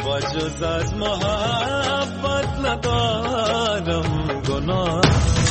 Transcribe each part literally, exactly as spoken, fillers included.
و جز از محبت ندارم گناه.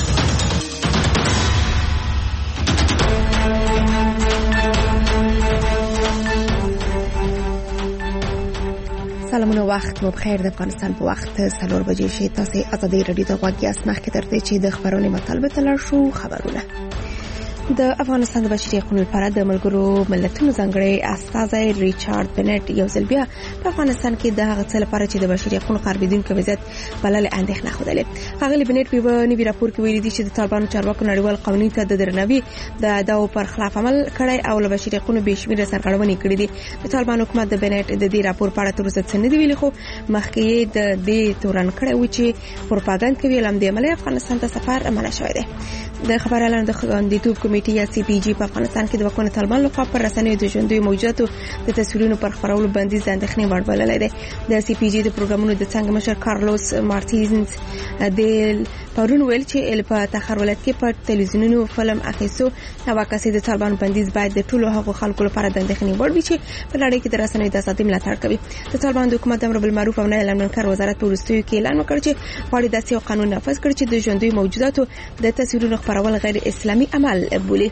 سلامونه، وخت مو بخیر. د افغانستان په وخت څلور بجې شي. تاسو ازادي رادیو ته غوږ یاست. مخکې تر دې چې د خبرونې مطلب ته لاړ شو، خبرونه. د افغانستان د بشري حقوقو لپاره د ملګرو ملتونو ځانګړي استازی ریچارډ بنټ یو ځل بیا په افغانستان کې د هغه څه لپاره چې د بشري حقوقو قربیدونکو وضعیت بلل اندېښنه خوده. هغه بنټ په نوي راپور کې ویلي دي چې د طالبانو چارواکو نړیوال قوانینو ته د درناوي د ادعاو پر خلاف عمل کړی او له بشري حقوقو به شمېر سرغړونې کړې دي. د طالبانو حکومت د بنټ د دې راپور په اړه تر اوسه څه نه دی ویلي، خو مخکې د دې تورن کړی و چې پروپاګاندا کوي لم د عملی افغانستان ته سفر منع شوی دی. د خبر اعلان د غونډیتوب کمیټې یا سی پی جی په افغانستان کې د وکونو طالبان لخوا پر رسنیو د ژوندۍ موجوداتو د تصویرونو پر خبرولو بندیز اندېښنې وړ بللی دی. د سی پی جی د پروګرامونو د څنګه مشر کارلوس مارتینز د پرون ویل چې په تخار ولایت کې په تلویزیونونو فلم اخیستو او عکاسۍ د طالبان بندیز باید د ټولو هغو خلکو لپاره د اندېښنې وړ وي چې په نړۍ کې د رسنیو د ازادۍ ملاتړ کوي. د طالبان د حکومت امر بالمعروف او نهي عن المنکر وزارت په وروستیو کې اعلان وکړ چې غواړي داسې یو قانون نافذ کړي چې د ژوندۍ موجوداتو د تصویرونو خپرول غیر اسلامي عمل بولي.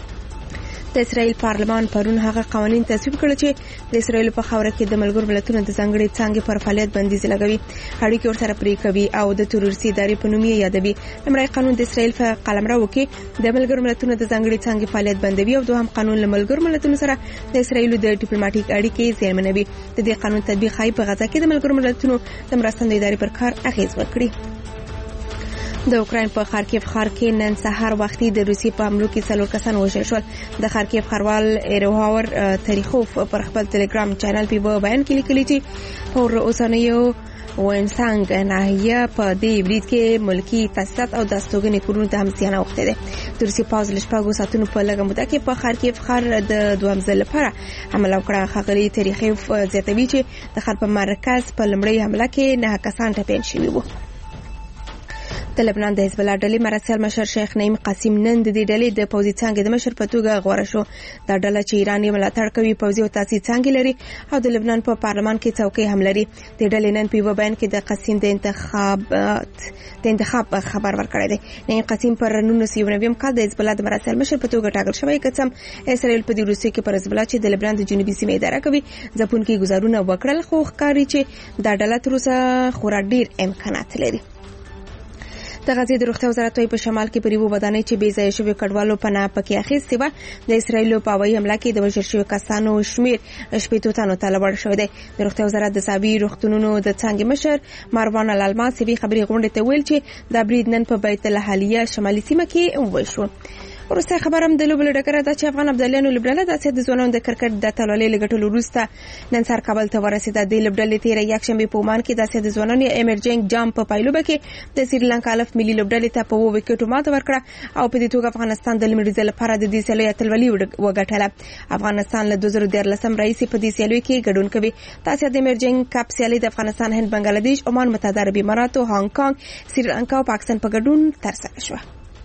د اسرائیل پارلمان پرون هغه قوانين تصویب کړل چې د اسرائیل په خاور کې د ملګرو ملتونو د ځانګړي څنګه پر فعالیت بندیز لګوي، اړیکې ورسره پرې کوي او د تروریستي ادارې په نوم یې یادوي. لمړی قانون د اسرائیل په قلمرو کې د ملګرو ملتونو د ځانګړي څنګه فعالیت بندوي او دوهم قانون له ملګرو ملتونو سره د اسرائیل د ډیپلوماټیک اړیکې زیانمنوي. د دې قانون تطبیق خای په غزا کې د ملګرو ملتونو د مرستندوی ادارې پر کار اغیز وکړي. د اوکراین په خارکیف ښار کې نن سهار وختي د روسي په حملو کې څلور کسان وژل شول. د خارکیف ښاروال ایروهاور تاریخوف پر خپل ټلګرام چینل په بیان کې لیکلي چې پر اوسنیو وینسانګ ناحیه په دې برید کې ملکی تاسیسات او دستوګنې کورونه ته هم زیان اوخته دي. د روسي پاوز لشپاګو ساتونو په لږه موده کې په خارکیف ښار د دوهم ځل لپاره حمله وکړه. خغلی تاریخوف زیاتوي چې د ښار په مرکز په لمړی حمله کې نه کسان ټپيان شوي وو. د لبنان د حزب الله ډلې مرسل مشر شیخ نعیم قاسم نن د دې ډلې د پوځي څنګه د مشر په توګه غوړه شو. دا ډله چې ایران یې ملاتړ کوي پوځي او تاسیس څنګه لري او د لبنان په پارلمان کې څوکۍ هم لري. د ډلې نن په بیان کې د قاسم د انتخابات د انتخاب خبر ورکړی دی. نعیم قاسم پر نولس سوه نوي کال د حزب الله د مرسل مشر په توګه ټاکل شوی، کڅم اسرائیل په دې روسي کې پر حزب الله چې د لبنان د جنوبي سیمې اداره کوي ځپونکي گزارونه وکړل، خو ښکاري چې دا ډله تر اوسه خورا ډیر امکانات لري. د غزې د روغتیا وزارت په شمال کې پریبو ودانۍ چې بې ځای شوی کډوالو پناه پکې اخیستې و. د اسرائیل په هوایي حمله کې د وژل شوی کسانو شمیر شپږ تنو ته لوړ شوی دی. د روغتیا وزارت د ساوي روغتونونو د څنګه مشر مروان الالماسي خبري غونډه ته ویل چې دا برید نن په بیت الحالیه شمالي سیمه کې وشو. ورسته خبرم د لوبل ډګر د چې افغان عبدالله لبرال د سید ځوانانو د کرکټ د تلولې لګټلو وروسته نن سر کابل ته ورسېده. د لبرال تیر یک شنبه په عمان کې د سید ځوانانو ایمرجنګ جام په پایلوبه کې د سریلانکا الف ملي لبرال ته په وو وکټو ماته ورکړه او په دې توګه افغانستان د لمړي ځل لپاره د دې سیالۍ اتلولي وګټله. افغانستان له دوه زره ديارلسم راځي په دې سیالۍ کې ګډون کوي. تاسو د ایمرجنګ کپ سیالۍ د افغانستان، هند، بنگلاديش، عمان، متحده عربي امارات، هانګ کانګ، سریلانکا او پاکستان په ګډون ترسره شوه.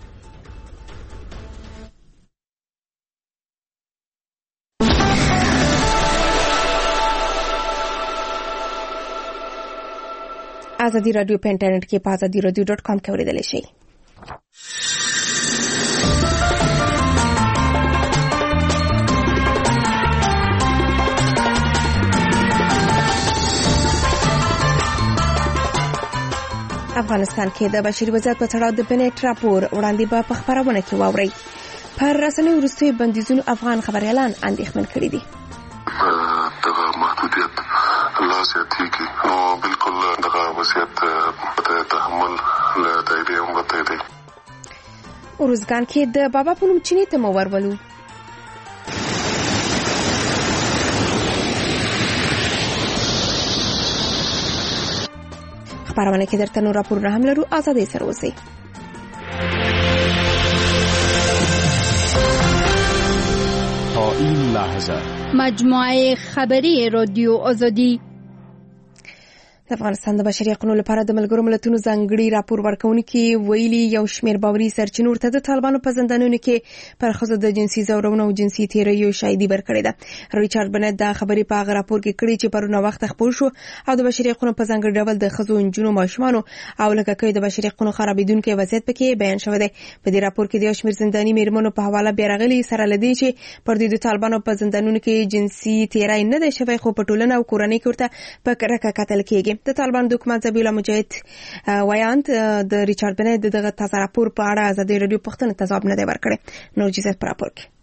ازادي رادیو په انټرنیټ کې په ازادي رادیو ډاټ کام کې اوریدل شي. افغانستان کې د بشري وضعیت په تړاو د بنټ راپور وړاندې به په خبرونه کې واوري. پر رسنیو وروستي بندیزونو افغان خبريالان اندېښمن کړي دي. دغه محدودیت لا زیاتېږي او بالکل دغه وضعیت په تحمل له دایرې وته دی. ورزګان کې د بابا په نوم چینی ته مو ورولو. خبرونه کې درته نور راپورونه هم لرو. آزادۍ سره اوسئ. تا این لحظه مجموعه خبری رادیو آزادی د افغانستان د بشري حقوقو لپاره د ملګرو ملتونو ځانګړي راپور ورکونکي ویلي یو شمېر باوري سرچینو ورته د طالبانو په زندانونو کې پر ښځو د جنسي ځورونو او جنسي تېریو شاهدي ورکړې ده. ریچارډ بنټ دا خبرې په هغه راپور کې کړې چې پرونه وخت خپور شو او د بشري حقوقو په ځانګړي ډول د ښځو، نجونو، ماشومانو او لکه د بشري حقوقو خرابېدونکي وضعیت پکې بیان شوی دی. په دې راپور کې د یو شمېر زنداني میرمنو په حواله بیا راغلي سره لدی چې پر دوی د طالبانو په زندانونو کې جنسي تېری نه دی شوی، خو په ټولنه او کورنۍ کې ورته په کرکه کتل کېږي. د طالبان د حکومت ذبیح الله مجاهد وایاند د ریچارډ بنټ دغه تازه راپور په اړه ازادي رادیو پوښتنه ته ځواب نه دی ورکړی. نور جزئیات په راپور کې.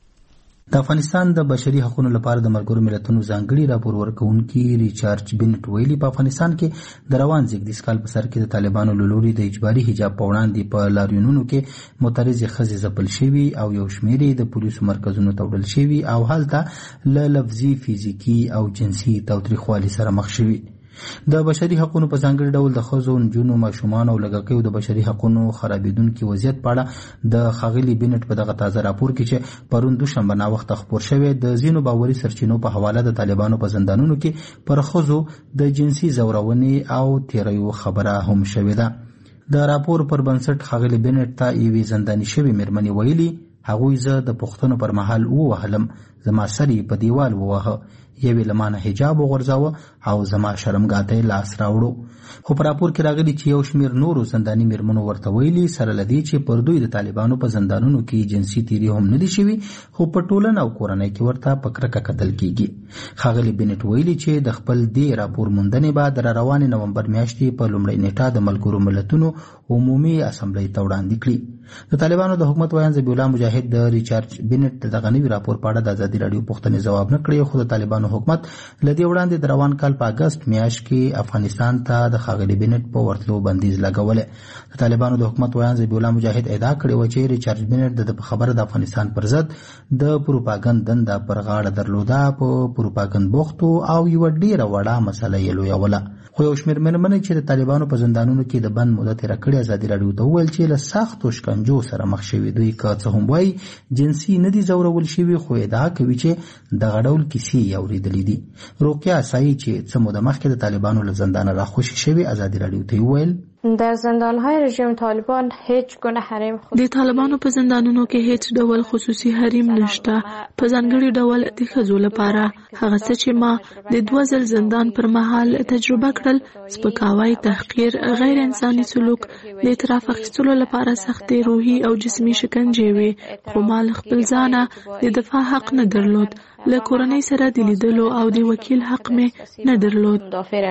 د افغانستان د بشري حقوقو لپاره د ملګرو ملتونو ځانګړي راپور ورکونکي ریچارډ بنټ ویلي په افغانستان کې د روان زیږدیز کال په سر کې د طالبانو له لوري د اجباري حجاب په وړاندې په لاریونونو کې معترضې ښځې ځپل شوي او یو شمېر د پولیسو مرکزونو ته وړل شوي او هلته له لفظي، فزیکي او جنسي تاوتریخوالي سره مخ شوي. د بشري حقوقو په ځانګړي ډول د ښځو، نجونو، ماشومانو او لږکیو د بشري حقوقو خرابېدونکي وضعیت په اړه د ښاغلي بنټ په دغه تازه راپور کې چې پرون دوشنبه ناوخته خپور شوی د ځینو باوري سرچینو په حواله د طالبانو په زندانونو کې پر ښځو د جنسي ځورونې او تېریو خبره هم شوې ده. د راپور پر بنسټ ښاغلي بنټ ته یوې زنداني شوې میرمنې ویلي، هغوی زه د پوښتنو پر مهال ووهلم، زما سر یې په دیوال ووهه، یوې له مانه حجاب وغورځاوه او زما شرمګاه ته یې لاس راوړو. خو په راپور کې راغلي چې یو شمېر نورو زنداني میرمنو ورته ویلي سره له دې چې پر دوی د طالبانو په زندانونو کې جنسي تېري هم نه دي شوي، خو په ټولنه او کورنۍ کې ورته په کرکه کتل کېږي. ښاغلي بنټ ویلي چې د خپل دې راپور موندنې به د راروانې نومبر میاشتې په لومړۍ نیټه د ملګرو ملتونو عمومي اسامبلۍ ته وړاندې کړي. د طالبانو د حکومت ویان ذبیح الله مجاهد د ریچارډ بنټ دغه نوي راپور په اړه د ازادي راډیو پوښتنې ځواب نه کړی، خو د طالبانو حکومت له دې وړاندې د روان کال په اګست میاشت کې افغانستان ته د ښاغلي بنټ په ورتلو بندیز لګولی. د طالبانو د حکومت ویان ذبیح الله مجاهد ادعا کړې وه چې ریچارډ بنټ د خبره د افغانستان پر ضد د پروپاګند دنده پر غاړه درلوده، په پروپاګند بوختو او یوه ډېره وړه مسله یې لویوله. خو یو شمېر مېرمنې چې د طالبانو په زندانونو کې د بند موده تېره کړې ازادي راډیو ته وویل چې له سختو شکنجو سره مخ شوي. دوی که څه هم وایي جنسي نه دي ځورول شوي، خو ادعا کوي چې دغه ډول کیسې یې اورېدلې دي. روقیه اسایي چې څه موده مخکې د طالبانو له زندانه راخوشي شوي ازادي راډیو ته وویل در زندانهای رژیم طالبان هیچ گونه حریم خصوصی د طالبانو په زندانونو کې هیڅ ډول خصوصي حریم نشته. په ځانګړي ډول د ښځو لپاره هغه څه چې ما د دوه ځل زندان پر مهال تجربه کړل، سپکاوی، تحقیر، غیر انساني سلوک، د اعتراف اخیستلو لپاره سختې روحي او جسمي شکنجې وې، خو ما له خپل ځانه د دفاع حق نه درلود. له کورنۍ سره د لیدلو او د وکیل حق مې نه درلود.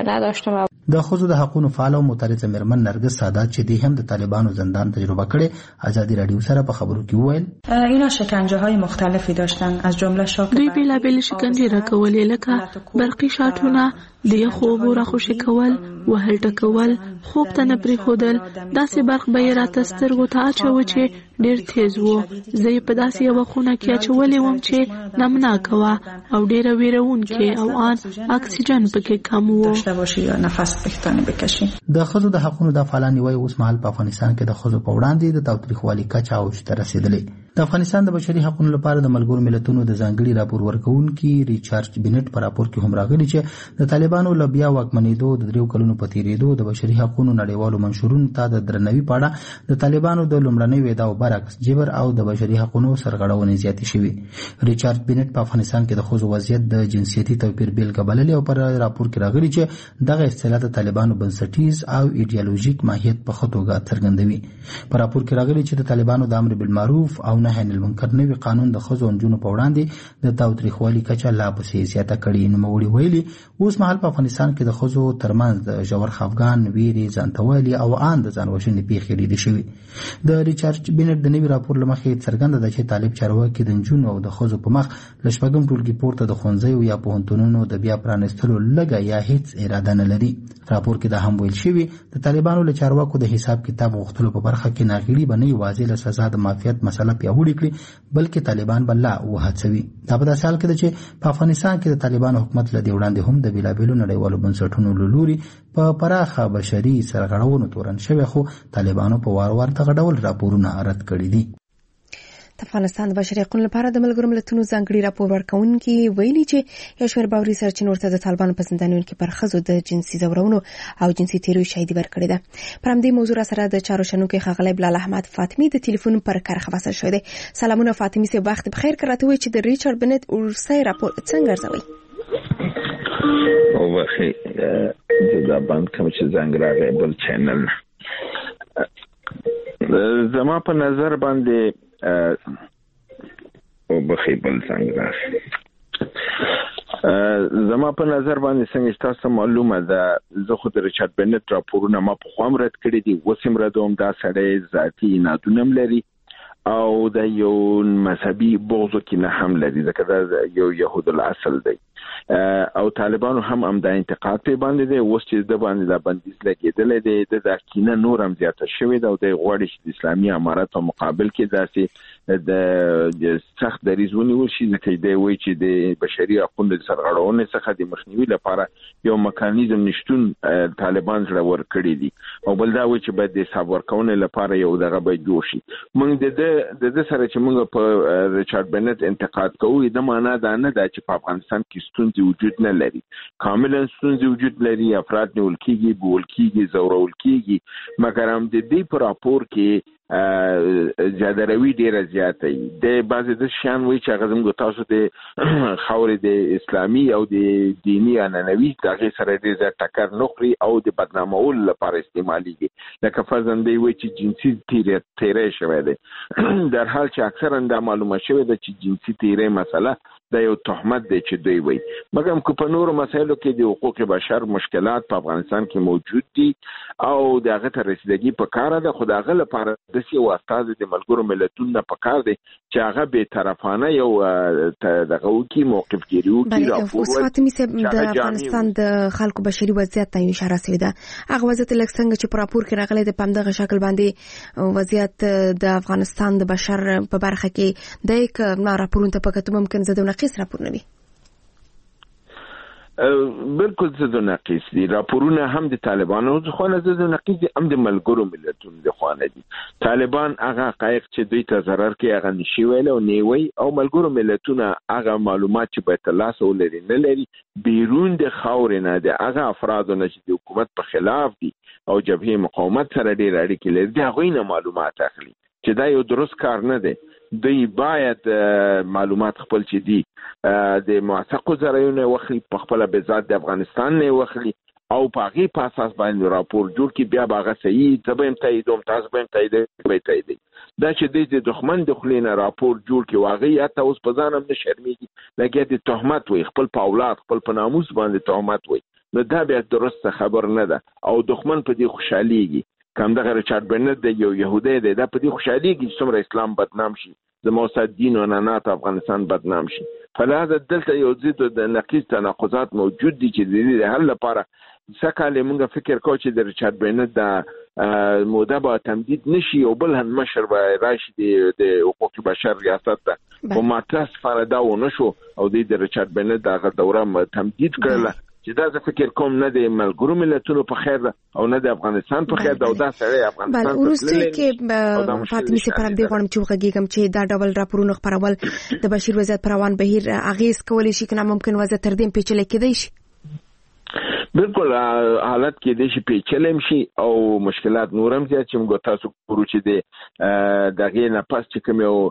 د ښځو د حقوقو فعال او معترضه میرمن نرګس سادات چې دی هم د طالبانو زندان تجربه کړي ازادي راډیو سره په خبرو کې وویل اینا شکنجه های مختلفی داشتن، از جمله شاک دوی بیلابیل شکنجې راکولې، لکه برقي شاټونه، د یخو اوبو راخوشي کول، وهل ټکول، خوب ته نه پرېښودل. داسې برق به یې راته سترګو ته اچوه چې ډېر تیز و. زه یې په داسې یوه خونه کې اچولې وم چې نمناکه وه او ډېره ویرونکې او ان اکسیجن پکې کم و. د ښځو د حقونو د فعالان وایي اوس مهال په افغانستان کې د ښځو په وړاندې د تاوتریخوالي کچه اوج ته رسېدلې. د افغانستان د بشري حقوقو لپاره د ملګرو ملتونو د ځانګړي راپور ورکوونکي ریچارډ بنټ په راپور کې هم راغلي چې د طالبانو له بیا واکمنېدو د دریو کلونو په تېرېدو د بشري حقوقو نړیوالو منشورونو ته د درناوي په اړه د طالبانو د لومړنیو ادعاو برعکس جبر او د بشري حقوقو سرغړونې زیاتې شوي. ریچارډ بنټ په افغانستان کې د ښځو وضعیت د جنسیتي توپیر بیلګه بللې او پر راپور کې راغلي چې دغه اصطلاح د طالبانو بنسټیز او ایډیالوژیک ماهیت په ښه توګه څرګندوي. په راپور کې راغلي چې د طالبانو د امر بالمعروف او نهي عن المنکر نوي قانون د ښځو او نجونو په وړاندې د تاوتریخوالي کچه لا پسې زیاته کړې. نوموړي ویلي اوس مهال په افغانستان کې د ښځو ترمنځ د ژور خفګان، ویرې، ځانتوالي او ان د ځان وژنې پیښې لیدل شوي. د ریچارډ بنټ د نوي راپور له مخې څرګنده ده چې طالب چارواکي د نجونو او د ښځو په مخ له شپږم ټولګي پورته د ښوونځیو یا پوهنتونونو د بیا پرانیستلو لږه یا هیڅ اراده نه لري. راپور کې دا هم ویل شوي د طالبانو له چارواکو د حساب کتاب غوښتلو په برخه کې ناغېړي به نه یوازې له سزا د معافیت مسله پیاوړې کړي، بلکې طالبان به لا وهڅوي. دا په داسې حال کې ده چې په افغانستان کې د طالبانو حکومت له دې وړاندې هم د بېلابېلو نړیوالو بنسټونو له لوري په پراخه بشري سرغړونو تورن شوی، خو طالبانو په وار وار دغه ډول راپورونه رد کړي دي. د افغانستان د بشري حقوقو لپاره د ملګرو ملتونو ځانګړي راپور ورکونکي ویلي چې یو شمېر باوري سرچینو ورته د طالبانو په زندانونو کې پر ښځو د جنسي ځورونو او جنسي تیریو شاهدي ورکړې ده. پر همدې موضوع سره د چارو شنونکي ښاغلی بلال احمد فاطمي د ټلیفون پر کرښه وصل شوی دی. سلامونه فاطمي صاحب، وخت بخیر. کراته وی چې د ریچارډ بنت اورسای راپور څنګه ارزوي؟ او واخی دا باندې کوم چې څنګه راغی بل چینل زما په نظر باندې او بخی بل څنګه راغی زما په نظر باندې څنګه تاسو معلومه ده زه خو د ریچارډ بنت راپورونه ما په خوام رد کړی دي، وسم ردوم دا سړی ذاتی نادونم لري او د یو مذهبي بغض کې نه هم لري، ځکه دا یو يهود الاصل دی او طالبانو هم هم د انتقاد په باندې دی. اوس چې د باندې د بندیز لګیدل دي د کینه نور هم زیاته شوې ده او د غوړی چې د اسلامي امارات په مقابل کې داسې د سخت دریزونی وشي، ځکه دی وایي چې د بشري حقوقو د سرغړونې څخه د مخنیوي لپاره یو مکانیزم نشټون طالبان سره ورکړي دي او بل دا وایي چې باید د حساب ورکونې لپاره یو دغه به جوړ شي. موږ د د سره چې موږ په ریچارډ بنت انتقاد کوو د معنا دا نه ده چې په افغانستان کې ستونزې وجود نه لري، کاملا ستونزې وجود لري، افراد نیول کېږي، بول کېږي، زورول کېږي، مګر هم د دې په راپور کې زیادروي ډیره زیاته وي. د بعضې د شیان وایي چې هغه زموږ تاسو د خاورې د اسلامي او د دیني عنعنوي د هغې سره ډېر زیات ټکر نه خوري او د بدنامولو لپاره استعمالیږي. لکه فرضاً دی وایي چې جنسي تیری شوی دی، در حال چې اکثرا دا معلومه شوې ده چې جنسي تیری مسله دا یو تهمت دی چې دوی وایي. مګر که په نورو مسایلو کې د حقوق بشر مشکلات په افغانستان کې موجود دي او د هغه ته رسیدګي په کار ده، خو د هغه لپاره داسې یو استازی د ملګرو ملتونو نه په کار دی چې هغه بې طرفانه یو دغه وکړي، موقف ګیري وکړي، راپور ورکړي. فاطمي صاحب، د افغانستان د خلکو بشري وضعیت ته اشاره شوې ده. هغه وضعیت لکه څنګه چې په راپور کې راغلی د په همدغه شکل باندې وضعیت د افغانستان د بشر په برخه کې دی که نه راپورونه ته په کتو ممکن زه د ناقص راپور نه وي؟ بالکل زه د ناقص دي راپورونه هم د طالبانو ځخونه زه د ناقص دي هم د ملګرو ملتونو ځخونه دي. طالبان هغه حقایق چې دوی ته ضرر کوي هغه نشي ویل او نه وی، او ملګرو ملتونو هغه معلومات چې بیت الله سره لري نه لري بیرون د خاورې نه دي، هغه افراد نه چې د حکومت په خلاف دي او جبهه مقاومت سره ډېر اړیکې لري، دا غوښنه معلومات اخلي چې دا یو درست کار نه دی. دوی باید معلومات خپل چې دي د موثقو ذرایعو واخلي، په خپل بذات د افغانستان نه واخلي او په هغې په اساس باندې راپور جوړ کړي، بیا به هغه صحیح زه به یم تاییدوم، تاسو به یم تاییدوئ. دا چې دوی د دښمن د خولې نه راپور جوړ کړي او هغې حتی اوس په ځان هم نه شرمېږي، لکه د تهمت وایي، خپل په اولاد خپل په ناموس باندې تهمت وایي، نو دا بیا درسته خبر نه ده او دښمن په دې خوشحالېږي. کم دغه ریچارډ بنت د یو يهودي دی، دا په دې خوشحالېږي چې څومره اسلام بدنام شي، د موساد دین و عنعنات افغانستان بدنام شي. فلهذا دلته یو ضد د نقیض تناقضات موجود دي چې د دې حل لپاره سکهاله موږ فکر کوو چې د ریچارډ بنت د موده به تمدید نشي او بل هم مشر به راشي د حقوق بشر ریاست ته، خو متاسفانه دا ونه شو او د ریچارډ بنت دغه دوره تمدید کړله چې دا زه فکر کوم نه د ملګرو ملتونو په خیر ده او نه د افغانستان په خیر ده او دا سړی افغانستان ته وروسته کې فاطمي صاحب پر همدې غواړم چې وغږېږم چې دا ډول راپورونه خپرول د بشر وضعیت پر روان بهیر اغېز کولی شي که نه ممکن وضعیت تر دې پیچلی کېدی شي؟ بالکل حالت کې د شي پیچلم شي او مشکلات نورم زیات چې موږ تاسو ګورو چې د دغه نه پس چې کوم یو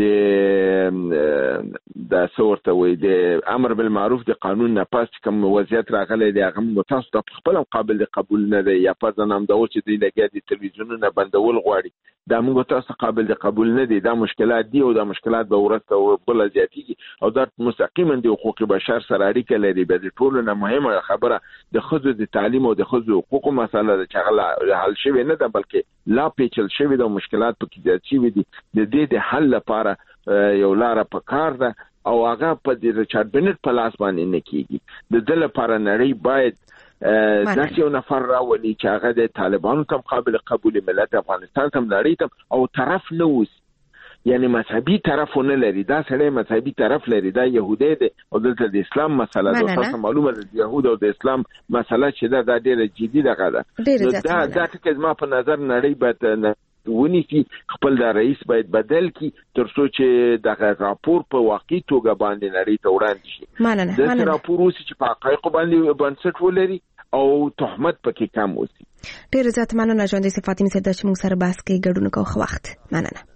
د د صورت وي د امر بالمعروف د قانون نه پاس کوم وضعیت راغلی دی هغه متاسف د خپل قابل قبول نه دی، یا په ځنام د چې دی لګیا د تلویزیونونو بندول غواړي، دا موږ تاسو قابل قبول نه دی. دا مشکلات دي او دا مشکلات به ورته او بل زیاتېږي او دا مستقیما د حقوق بشر سره اړیکه لري. به د ټولو نه مهمه خبره د ښځو د تعلیم او د ښځو حقوقو مسله ده چې هغه حل شوې نه ده بلکې لا پیچل شوې ده او مشکلات پکې زیات شوي دي. د دې د حل لپاره یو لاره په کار ده او هغه په د ریچارډ بنت په لاس باندې نه کېږي. د ده لپاره نړۍ باید داسې یو نفر راولي چې هغه د طالبانو ته قابل قبول، ملت افغانستان ته نړۍ ته او طرف نه اوسي، یعنی مذهبي طرف نه لري. دا سړی مذهبي طرف لري، دا يهودي دی او دلته د اسلام مسله ده. تاسو معلومه ده د يهود او د اسلام مسله چې دا ډېره جدي ده. دا دا ټکي زما په نظر نړۍ باید ونیسي. خپل د رئیس باید بدل کی ترڅو چې د راپور په واقعي توګه باندې نړۍ ته وړاندې شي. مننه د مننه. راپور اوسې چې په حقایقو باندې بنسټ ولري او تهمت پکې کم اوسي. ډېر زیات مننه ژوندۍ سي فاطمه صاحب چې موږ سره بحث کې ګډون کوو. خو وخت مننه.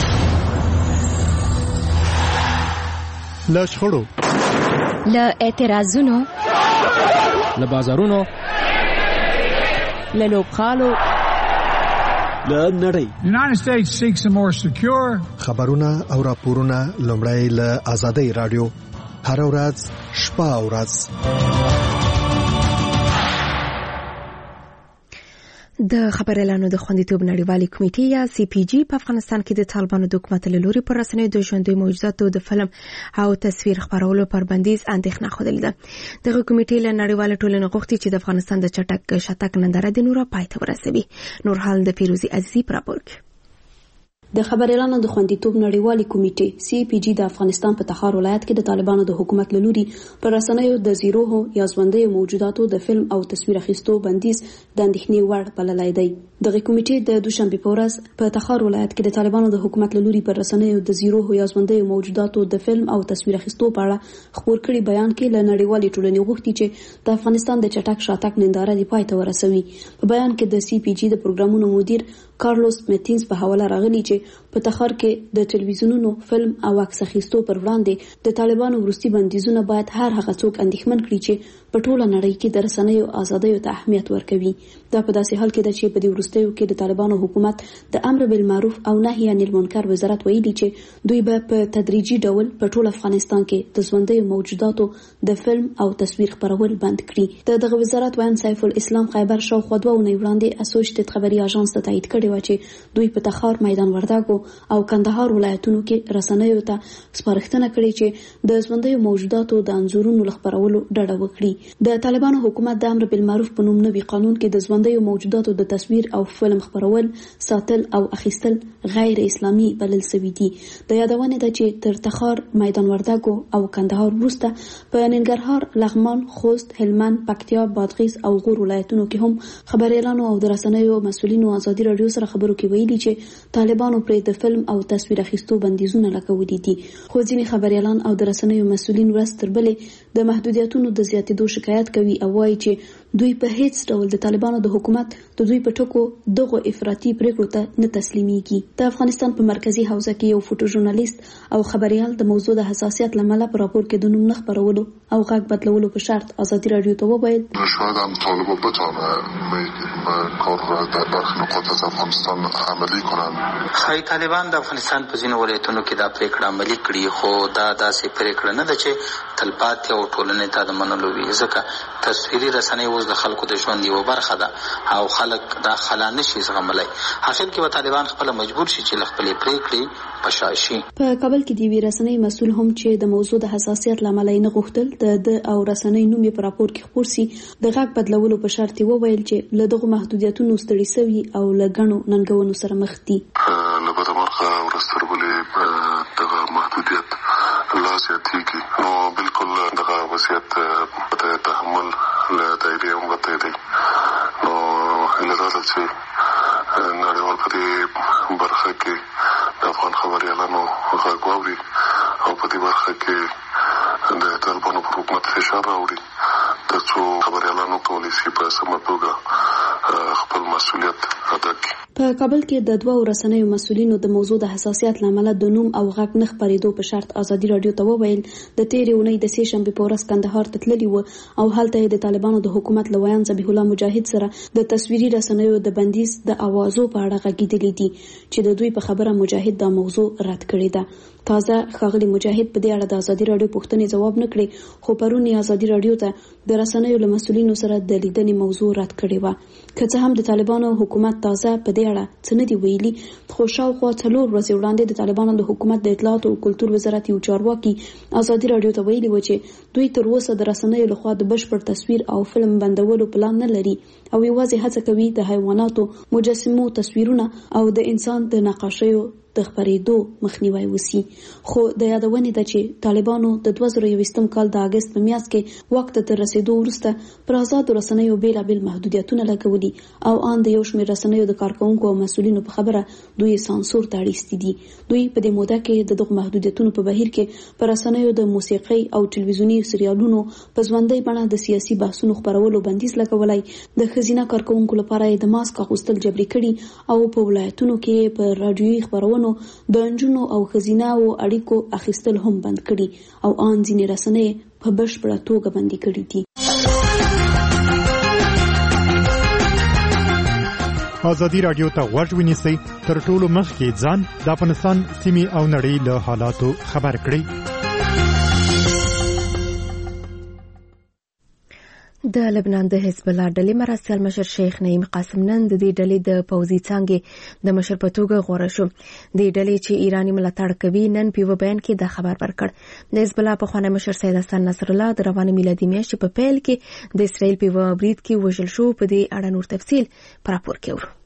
له شخړو، له اعتراضونو، له بازارونو، له لوبغالو، له نړۍ. United States seeks a more secure. خبرونه او راپورونه لومړی له آزادۍ رادیو هر ورځ شپه او ورځ. د خبريالانو د خوندیتوب نړیوالې کمیټې یا سی پی جی په افغانستان کې د طالبانو د حکومت له لوري پر رسنیو د ژوندۍ موجوداتو د فلم او تصویر خپرولو پر بندیز اندېښنه خوده ده. دغه کمیټې له نړیوال ټولنې غوښتي چې د افغانستان د چټک شاتګ ننداره د نورا پای ته ورسوي. نور حال د پیروزي عزیزي پر راپور. د خبريالانو د خوندیتوب نړیوالې کمیټې سی پی جی د افغانستان په تخار ولایت کې د طالبانو د حکومت له لوري پر رسنیو د زیروهو یا ژوندۍ موجوداتو د فلم او تصویر اخیستو بندیز د اندېښنې وړ بللی دی. دغه کمیټې د دوشنبه په ورځ په تخار ولایت کې د طالبانو د حکومت له لوري پر رسنیو د زیروهو یا ژوندۍ موجوداتو د فلم او تصویر اخیستو په اړه خبر کړي بیان کې له نړیوالې ټولنې غوښتي چې د افغانستان د چټک شاتګ ننداره دی پای ته ورسوي. په بیان کې د سی پی جی د پروګرامونو مدیر کارلوس میتینز په حواله راغلی چې په تخار کې د ټلویزیونونو فلم او عکس اخیستو پر وړاندې د طالبانو وروستي بندیزونه باید هر هغه څوک اندېښمن کړي چې په ټوله نړۍ کې د رسنیو ازادۍ ته اهمیت ورکوي. دا په داسې حال کې ده چې په دې وروستیو کې د طالبانو حکومت د امر بالمعروف او نهي عن المنکر وزارت ویلي چې دوی به په تدریجي ډول په ټول افغانستان کې د ژوندۍ موجوداتو د فلم او تصویر خپرول بند کړي. د دغه وزارت وایي سیف الاسلام خیبر شاوخوا دوه اونۍ وړاندې اسوشیټډ خبري اژانس ته تایید کړی و چې دوی په تخار، میدان وردګو او کندهار ولایتونو کې رسنیو ته سپارښتنه کړې چې د ژوندۍ موجوداتو د انځورونو خپرولو ډډه وکړي. د طالبانو حکومت د امر بالمعروف په نوم نوي قانون کې د ژوندۍ موجوداتو د تصویر او فلم خپرول، ساتل او اخیستل غیر اسلامي بلل شوي دي. د یادونه ده چې تر تخار، میدان وردګو او کندهار وروسته په ننګرهار، لغمان، خوست، هلمند، پکتیا، بادغیس او غور ولایتونو کې هم خبريالانو او د رسنیو مسؤلینو ازادي رادیو سره خبرو کې ویلي چې طالبانو پر د فلم او تصویر اخیستو بندیزونه لګولي دي. خو ځینې خبريالان او د رسنیو مسؤلین ورځ تر بلې د محدودیتونو د زیاتېدو شکایت کوي او وایي چې دوی په هیڅ ډول د طالبانو د حکومت د دوی په ټکو دغه افراطي پریکړو ته نه تسلیميږي. د افغانستان په مرکزی حوزه کې یو فوټو ژورنالیست او خبريال د موضوع د حساسیت لامل په راپور کې د نوم نه خبرولو او غږ بدلولو په شرط ازادي رادیو ته وویل شاید هم طالبا بتوانه کار را در برخی نقاط از افغانستان عملی کنن. خای طالبان د افغانستان په ځینو ولایتونو کې دا پریکړه عملي کړي، خو دا داسې پریکړه نه ده چې تلپاتې او ټولنې ته د منلو وي، ځکه تصویري رسنۍ اوس د خلکو د ژوند یوه برخه ده او خلک دا خلا نشي زغملی. حاصل کې به طالبان خپله مجبور شي چې له خپلې پریکړې په شا شي. په کابل کې د یوې رسنۍ مسؤل هم چې د موضوع د حساسیت له امله یې نه غوښتل د ده او رسنۍ نوم یې په راپور کې خپور سي، د غږ بدلولو په شرط یې وویل چې له دغو محدودیتونو ستړي سوي او له ګڼو ننګونو سره مخ دي. له بده مرغه ورځ تر بلې دغه محدودیت لا زیاتېږي. نو بالکل دغه وضعیت د تحمل له دایرې هم وتی دی. نو هیله دا ده چې نړیوال په دې برخه کې د افغان خبریالانو غږ واوري او په دې برخه کې د طالبانو پر حکومت فشار راوړي تر څو خبریالانو کولی شي په سمه توګه خپل مسؤلیت ادا کړي. په کابل کې د دوه رسنیو مسؤلینو د موضوع د حساسیت لامل د نوم او غږ نه خبرېدو په شرط ازادي رادیو ته وویل د تیرې اونۍ د سې شنبې په ورځ کندهار ته تللي وو او هلته د طالبانو د حکومت له ویان ذبیح الله مجاهد سره د تصویري رسنیو د بندیز د اوازو په اړه غږېدلي دي چې د دوی په خبره مجاهد دا موضوع رد کړې ده. تازه ښاغلي مجاهد په دې اړه د ازادي رادیو پوښتنې ځواب نه کړې، خو پرون یې ازادي رادیو ته د رسنیو له مسؤلینو سره د لیدنې موضوع رد کړې وه. که څه هم د طالبانو حکومت تازه په دې اړه څه نه دي ویلي، خو شاوخوا څلور ورځې وړاندې د طالبانو د حکومت د اطلاعات او کلتور وزارت یو چارواکي ازادي رادیو ته ویلي و چې دوی تر اوسه د رسنیو لخوا د بشپړ تصویر او فلم بندولو پلان نه لري او یوازې هڅه کوي د حیواناتو، مجسمو تصویرونه او د انسان د نقاشیو د خپرېدو مخنیوي وسی. خو د یادونې ده چې طالبانو د دوه زره یوویشتم کال د اگست په میاشت کې واک ته تر رسیدو وروسته پر آزادو رسنیو بیلابیل محدودیتونه لګولي او ان د یو شمېر رسنیو د کارکونکو او مسؤلینو په خبره دوی سانسور ته اړیستي دي. دوی په دې موده کې د دغه محدودیتونو په بهیر کې پر رسنیو د موسیقي او ټلویزیوني سریالونو په ژوندۍ بڼه د سیاسي بحثونو خپرولو بندیز لګولای، د ښځینه کارکونکو لپاره د ماسک اغوستل جبري کړي او په ولایتونو کې په رادیوي خبرونو د نجونو او ښځینه او اړیکو اخیستل هم بند کړي او ان ځینې رسنۍ په بشپړه توګه بندي کړي دي. ازادي رادیو ته غوږ ونیسئ، تر ټولو مخکې ځان د افغانستان سیمې او نړۍ له حالاتو خبر کړئ. د لبنان د حزب الله ډلې مرستیال مشر شیخ نعیم قاسم نن د دې ډلې د پوځي څانګې د مشر په توګه غوره شو. د ډلې چې ایرانی ملاتړ کوي نن په بیان کې د خبر ورکړ. د حزب الله پخوانی مشر سید حسن نصر الله د روانې میلادي میاشتې په پیل کې د اسرائیل په برید کې وژل شو. په دې اړه نور تفصیل پر راپور کې ورو.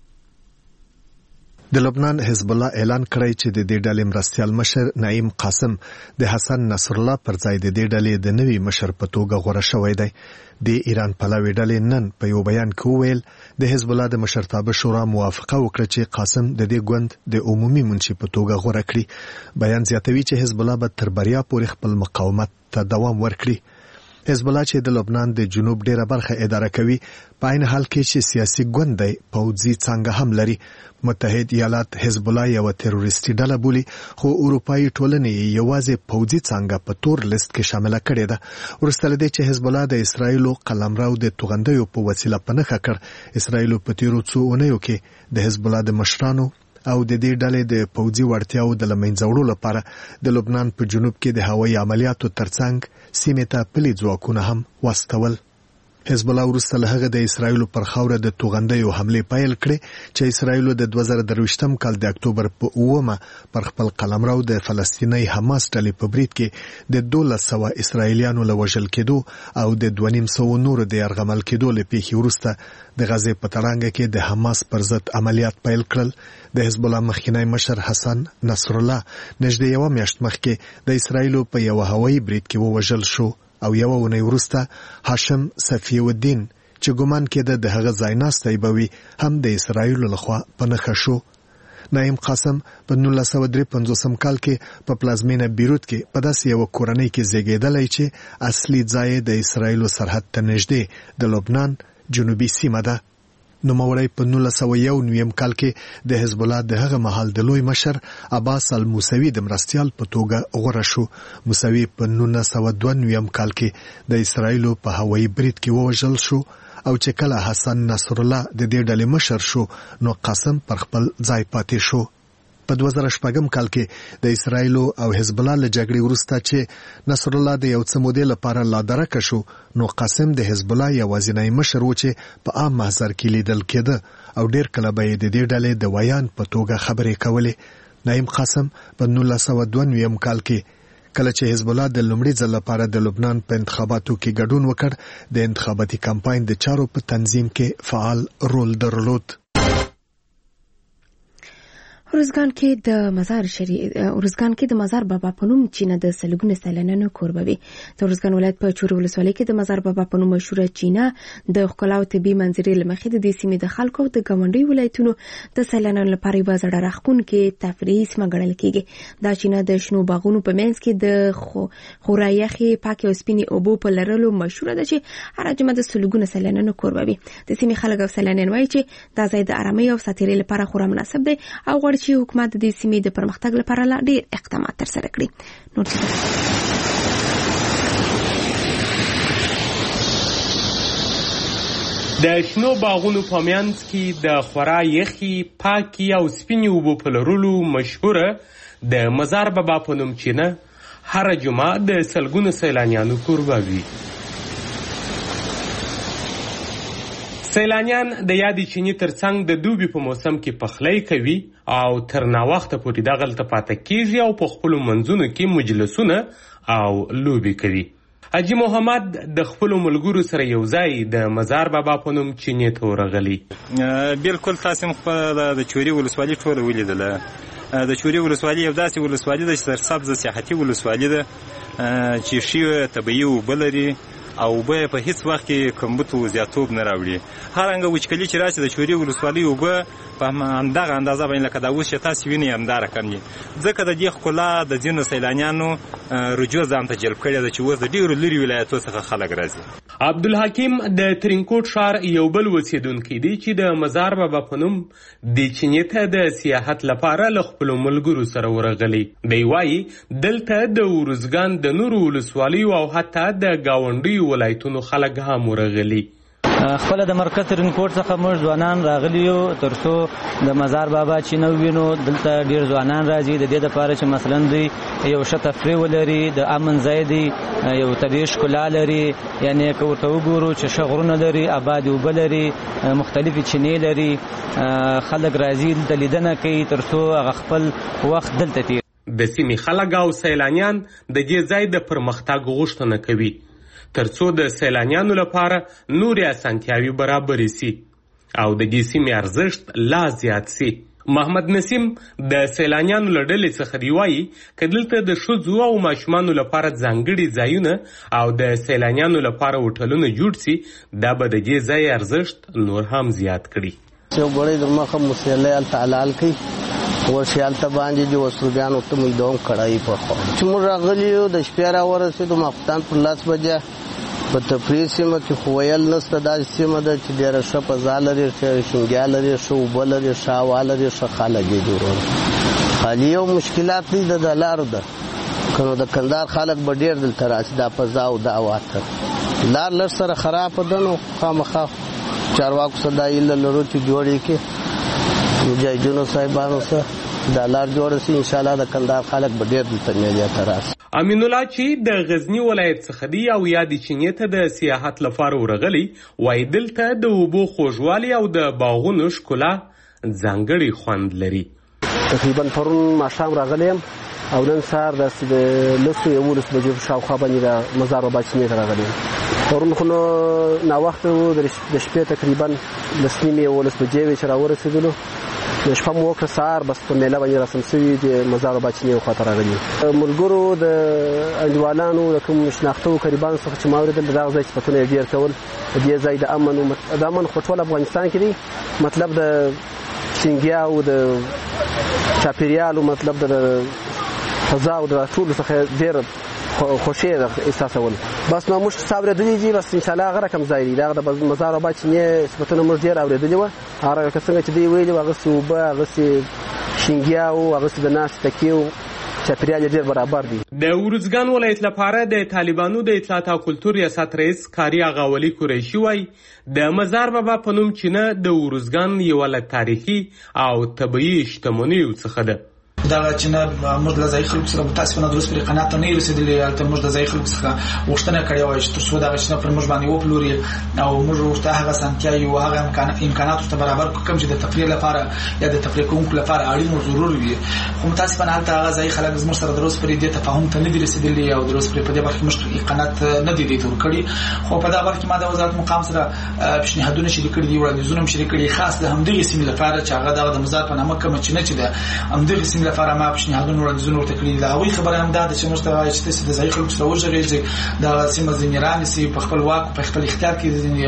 د لبنان حزب الله اعلان کړی چې د دې ډلې مرستیال مشر نعیم قاسم د حسن نصر الله پر ځای د دې ډلې د نوي مشر په توګه غوره شوی دی. د ایران پلوي ډلې نن په یو بیان کې وویل د حزب الله د مشرتابه شورا موافقه وکړه چې قاسم د دې ګوند د عمومي منشي په توګه غوره کړي. بیان زیاتوي چې حزب الله به تر بریا پورې خپل مقاومت ته دوام ورکړي. حزب الله چې د لبنان د جنوب ډیره برخه اداره کوي په عین حال کې چې سیاسي ګوند دی پوځي څنګه هم لري. متحد ایالات حزب الله یو تروریستي ډله بولي، خو اروپאי ټولنې یوازې پوځي څنګه په تور لیست کې شامل کړي ده. ورسته لدې چې حزب الله د اسرایل قلمرو د توغندیو په وسیله پنهخه کړ. اسرایل په تیرو څو اونیو کې د حزب الله د مشرانو او د دې ډلې د پوځي وړتیاو د لمنځه وړلو لپاره د لبنان په جنوب کې د هوایي عملیاتو ترڅنګ سیمې ته پلي ځواکونه هم واستول. حزب الله وروسته له هغه د اسرایل پر خاوره د توغندیو حمله پیل کړې چې اسرایل د دوه زره درویشتم کال د اکتوبر په اومه پر خپل قلمرو د فلسطیني حماس ډلې په برید کې د دولس سوه اسرایلیانو له وژل کېدو او د دوه نیم سوه نورو د یرغمل کېدو له پیښې وروسته د غزې په تړانګه کې د حماس پر ضد عملیات پیل کړل. د حزب الله مخکنی مشر حسن نصر الله نږدې یوه میاشت مخکې د اسرایل په یو هوایي برید کې ووژل شو او یو اونۍ وروسته هاشم صفی الدین چې ګومان کېده د هغه ځایناستی به وي هم د اسرایل لخوا پنهخه شو. نعیم قاسم په نولس سوه درې پنځوسم کال کې په پلازمینه بیروت کې په داسې یو کورنۍ کې زیږیدلی چې اصلي ځای د اسرایل سرحد ته نږدې د لبنان جنوبي سیمه ده. نوموړی په نولس سوه یو نویم کال کې د حزب الله د هغه مهال د لوی مشر عباس الموسوي د مرستیال په توګه غوره شو. موسوي په نولس سوه دوه نویم کال کې د اسرایل په هوایي برید کې ووژل شو او چې کله حسن نصر الله د دې ډلې مشر شو نو قاسم پر خپل ځای پاتې شو. په دوه زره شپږم کال کې د اسرایل او حزب الله له جګړې وروسته چې نصر الله د یو څه مودې لپاره لادرکه شو نو قاسم د حزب الله یوازینی مشر و چې په عام محضر کې لیدل کېده او ډیر کله به د دې ډلې د ویان په توګه خبرې کولې. نعیم قاسم په نولس سوه دوه نویم کال کې کله چې حزب الله د لومړي ځل لپاره د لبنان په انتخاباتو کې ګډون وکړ د انتخاباتي کمپاین د چارو په تنظیم کې فعال رول درلود. ارزګان کې د مزار شریف ارزګان کې د مزار بابا په نوم چینه د سلګونه سیلانیانو کوربه وي. د ارزګان ولایت په چور ولسوالۍ کې د مزار بابا په نوم مشهوره چینه د ښکلا او طبي منظرې له مخې د دې سیمې د خلکو او د ګاونډي ولایتونو د سیلانیانو لپاره یوه زړه راښکونکې تفریحي سیمه ګڼل کېږي. دا چینه د شنو باغونو په منځ کې د خورا یخې پاکې او سپینې اوبو په لرلو مشهوره ده چې هره جمعه د سلګونه سیلانیانو کوربه وي. د سیمې خلک او سیلانیان وایي چې دا ځای د ارامۍ او ساتیرۍ لپاره خورا مناسب دی او غواړي چې حکومت د دې سیمې د پرمختګ لپاره لا ډېر اقدامات ترسره کړي. نور د شنو باغونو په منځ کې د خورا یخي پاکي او سپینې اوبو په لرلو مشهوره د مزار بابا په نوم چینه هره جمعه د سلګونو سیلانیانو کوربه وي. سیلانیان د یادې چینې ترڅنګ د دوبي په موسم کې پخلی کوي او تر ناوخته پورې دغلته پاته کیږي او په خپلو منځونو کې مجلسونه او لوبې کوي. حاجي محمد د خپلو ملګرو سره یو ځای د مزار بابا په نوم چینې ته ورغلی. بالکل تاسې هم د چوري ولسوالي ټوله ولیدله د چوري ولسوالي یو داسې ولسوالي ده چې سرسبزه سیاحتي ولسوالي ده چې ښې طبیعي اوبه لري او اوبه په هیڅ وخت کې کمبود زیاتوب نه راوړي. هر رنګه وچکلي چې راشي د چوري ولسوالي اوبه په همدغه اندازه باندې لکه دا اوس چې تاسو وینئ همدا رقم دي. ځکه د دې ښکلا د ځینو سیلانیانو رجوع ځان ته جلب کړې ده چې اوس د ډېرو لرې ولایتو څخه خلک راځي. عبدالحکیم د ترینکوټ ښار یو بل اوسېدونکی دی چې د مزار بابا په نوم دې چینې ته د سیاحت لپاره له خپلو ملګرو سره ورغلی. دی وایي دلته د ارزګان د نورو ولسوالیو او حتی د ګاونډیو ولایتونو خلک هم ورغلي. خپل د مرکز ترینکوټ څخه موږ ځوانان راغلي یو ترڅو د مزار بابا چې نو وینو. دلته ډیر ځوانان راځي د دې لپاره چې مثلا دوی یو ښه تفریح ولري، د امن ځای دی، یو طبیعي ښکلا لري. یعنی که ورته وګورو چې ښه غرونه لري، آبادې اوبه لري، مختلفې چینې لري، خلک راځي دلته لیدنه کوي ترڅو هغه خپل وخت دلته تیر. د سیمې خلک او سیلانیان د دې ځای د پرمختګ غوښتنه کوي ترڅو د سیلانیانو لپاره نورې اسانتیاوې برابرې سي او د دې سیمې ارزښت لا زیات سي. محمد نسیم د سیلانیانو له ډلې څخه دی وایي که دلته د ښځو او ماشومانو لپاره ځانګړي ځایونه او د سیلانیانو لپاره هوټلونه جوړ سي دا به د دې ځای ارزښت نور هم زیات کړي. یو ګړی د مخه مسلې هلته حلال کوي ورشي هلته باندې د وسلوګانو ته موږ دوام کړی په خوا چې موږ راغلي یو د شپې راورسېدو ماخوستان پر لس بجې په تفریح سیمه کې خو ویل نشته. داسې سیمه ده چې ډېره ښه فضا لري، ښه شینګیا لري، ښه اوبه لري، ښه هوا لري، ښه خلک یې جوړول. خالي یو مشکلات دی د لارو ده که نو د کندهار خلک به ډېر دلته راشي دا فضا او دا هوا ته. لار لږ سره خرابه ده نو خامخا چارواکو سره دا هیله لرو چې جوړ یې کړي مجاهدینو صاحبانو سره دا لار جوړه سي. انشاءالله د کندهار خلک به ډېر دلته میلې ته راشي. امین الله چې د غزنی ولایت څخه دی او یا د چینې ته د سیاحت لپاره ورغلی وایي دلته د اوبو خوږوالی او د باغونو ښکلا ځانګړی خوند لري. تقریبا پرون ماښام راغلی یم او نن سهار داسې د لسو یولس بجې په شاوخوا باندې د مزار بابا چینې ته راغلی یم. پرون خو نو ناوخته و د شپې تقریبا لس نیمې یولس بجې وې چې راورسېدلو. د شپه مو وکړه سهار بس په میله باندې رسم سوي د مزار بابا چینې خواته راغلي. ملګرو د انډیوالانو د کوم شناختو قریبانو څخه چې ما اورېدل د دغه ځای صفتونه یې ډېر کول. د دې ځای د امن د امن خو ټول افغانستان کې دی، مطلب د شینګیا او د چاپېریال او مطلب د فضا او د ټولو څخه ډېر خوشي احساسول. بس نو موږ څه اورېدلي دي بس انشاءالله هغه رقم ځای دی. دغه د مزار بابا چینې صفتونه موږ ډېر اورېدلي وه. هغه که څنګه چې دوی ویلي وو هغسې اوبه، هغسې شینګیا و، هغسې د ناستې تکیې و، چاپېریال یې ډېر برابر دی. د ارزګان ولایت لپاره د طالبانو د اطلاعات او کلتور ریاست رئیس کاري آغا ولی قریشي وایي د مزار بابا په نوم چینه د ارزګان یوه له تاریخي او طبیعي شتمنیو څخه ده. دغه چینه موږ له ځایي خلکو سره متاسفانه درست پرې قناعت ته نه یو رسېدلي. هلته موږ د ځایي خلکو څخه غوښتنه کړې وه چې تر څو دغه چینه پر موږ باندې وپلوري او موږ ورته هغه اسانتیاوې او هغه امکانات ورته برابر کړو کوم چې د تفریح لپاره یا د تفریح کوونکو لپاره اړین او ضرور وي. خو متاسفانه هلته هغه ځایي خلک زموږ سره درست پرې دې تفاهم ته نه دي رسېدلي او درست پرې په دې برخه کې موږ قناعت نه دي دې تور کړي. خو په دغه برخه کې ما د وزارت مقام سره پیشنهادونه شریک کړي دي، وړاندیزونه هم شریک کړي خاص د همدغې سیمې لپاره چې هغه دغه د مزار په نامه کومه چینه چې ده همدغې سیمې لپاره ما پیشنهادونه وړاندیزونه ورته کړي دي. د هغوی خبره هم دا ده چې موږ ته وایي چې تاسې د ځایي خلکو سره وغږېږئ، دغه سیمه ځینې رانیسئ په خپل واک په خپل اختیار کې ځینې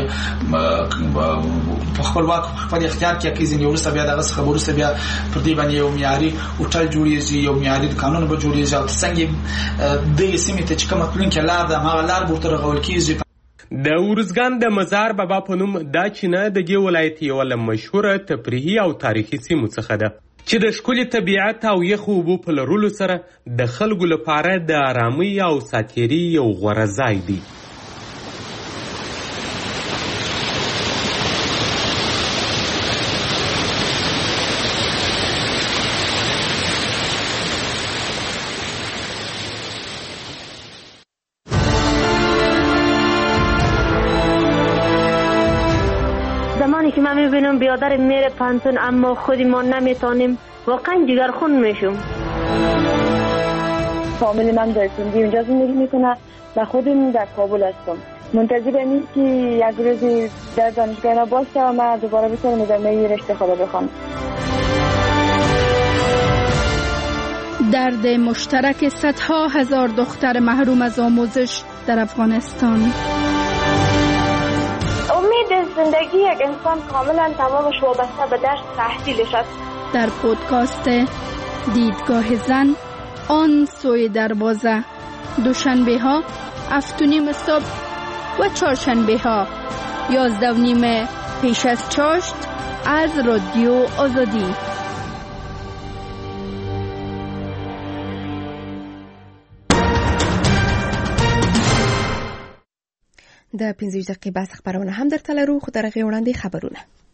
په خپل واک په خپل اختیار کې کړي. ځینې وروسته بیا دغه څخه وروسته بیا پر دې باندې یو معیاري هوټل جوړېږي، یو معیاري قانون به جوړېږي او څنګه دغې سیمې ته چې کومه تلونکې لار ده هماغه لار به ورته رغول کېږي. د ارزګان د مزار بابا په نوم دا چینه د دې ولایت یوه له مشهوره تفریحي او تاریخي سیمو څخه ده چې د ښکلي طبیعت او یخو اوبو په لرلو سره د خلکو لپاره د آرامۍ او ساتیري یو غوره ځای دی. زمانی که من میبینم بیادر میره پانتون اما خودی ما نمیتانیم واقعا جگرخون میشم. فامیل من در سندی اونجا زندگی میکنه و خودم در کابل هستم. منتظر اینیم که یک روزی در دانشگاه باشم و من دوباره بتونم ادامه رشته خدا بخوام. درد مشترک صدها هزار دختر محروم از آموزش در افغانستان. امید زندگی یک انسان کاملا تمامش وابسته به درس تحصیلش است. در پودکاست دیدگاه زن آن سوی دروازه، دوشنبه ها هفت و نیم صبح و چهارشنبه ها یازده و نیم پیش از چاشت از رادیو آزادی. د پنځه دقیقې بس خبرونه هم درته لرو، خو درغه وړاندې خبرونه.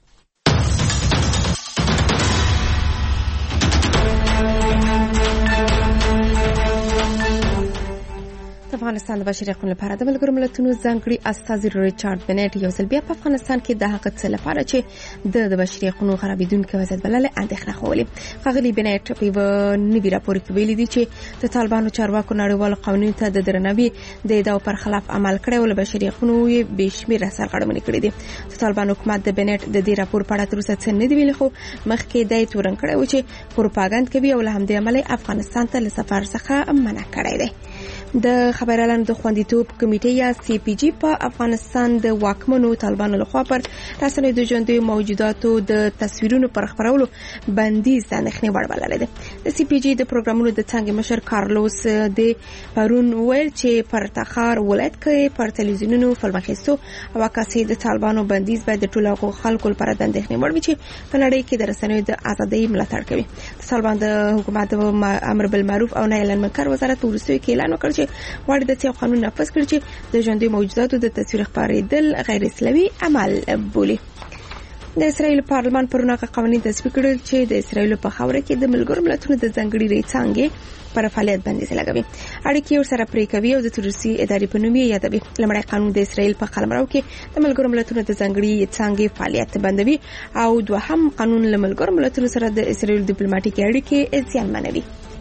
افغانستان د بشري حقوقو لپاره د ملګرو ملتونو ځانګړي استازي ریچارډ بنټ یو ځل بیا په افغانستان کې د هغه څه لپاره چې د بشري حقوقو خرابېدونکو وضعیت بلل اندېښنه خوولې. ښاغلي بنټ په یو نوي راپور کې ویلي دي چې د طالبانو چارواکو نړیوالو قوانینو ته د درناوي د ادعاو پر خلاف عمل کړی او له بشري حقوقو یې بې شمېره سرغړونې کړې دي. د طالبانو حکومت د بنټ د دې راپور په اړه تر اوسه څه نه دی ویلي، خو مخکې دا یې تورن کړی و چې پروپاګاندا کوي او له همدې امله افغانستان ته له سفر څخه منع کړی دی. د خبرالانو د خوندیتوب کمیټې یا سی پی جی په افغانستان د واکمنو طالبانو لخوا پر رسنیو د ژوندیو موجوداتو د تصویرونو پر خپرولو بندیز اندېښنې وړ بللی دی. د سی پی جی د پروګرامونو د څانګې مشر کارلوس د پرون ویل چې پر تخار ولایت کې پر تلویزیونونو فلم اخیستو او عکاسۍ د طالبانو بندیز باید د ټولو هغو خلکو لپاره د اندېښنې وړ وي چې په نړۍ کې د رسنیو د ازادۍ ملاتړ کوي. د طالبان د حکومت د امر بالمعروف او نهي عن المنکر وزارت په وروستیو کې اعلان وکړ چې غواړي د څه قانون نافذ کړي چې د ژوندیو موجوداتو د تصویر خپرېدل غیر اسلامي عمل بولي. د اسرایل پارلمان پرون هغه قوانین تصویب کړل چې د اسرایل په خاوره کې د ملګرو ملتونو د ځانګړي ری څانګې پر فعالیت بندیز لګوي. اړیکې ورسره پرې کوي او د تروریستي ادارې په نوم یې یادوي. لومړی قانون د اسرایل په قلمرو کې د ملګرو ملتونو د ځانګړي څانګې فعالیت بندوي او دوهم قانون له ملګرو ملتونو سره د اسرایل ډیپلوماټیکي اړیکې زیانمنوي.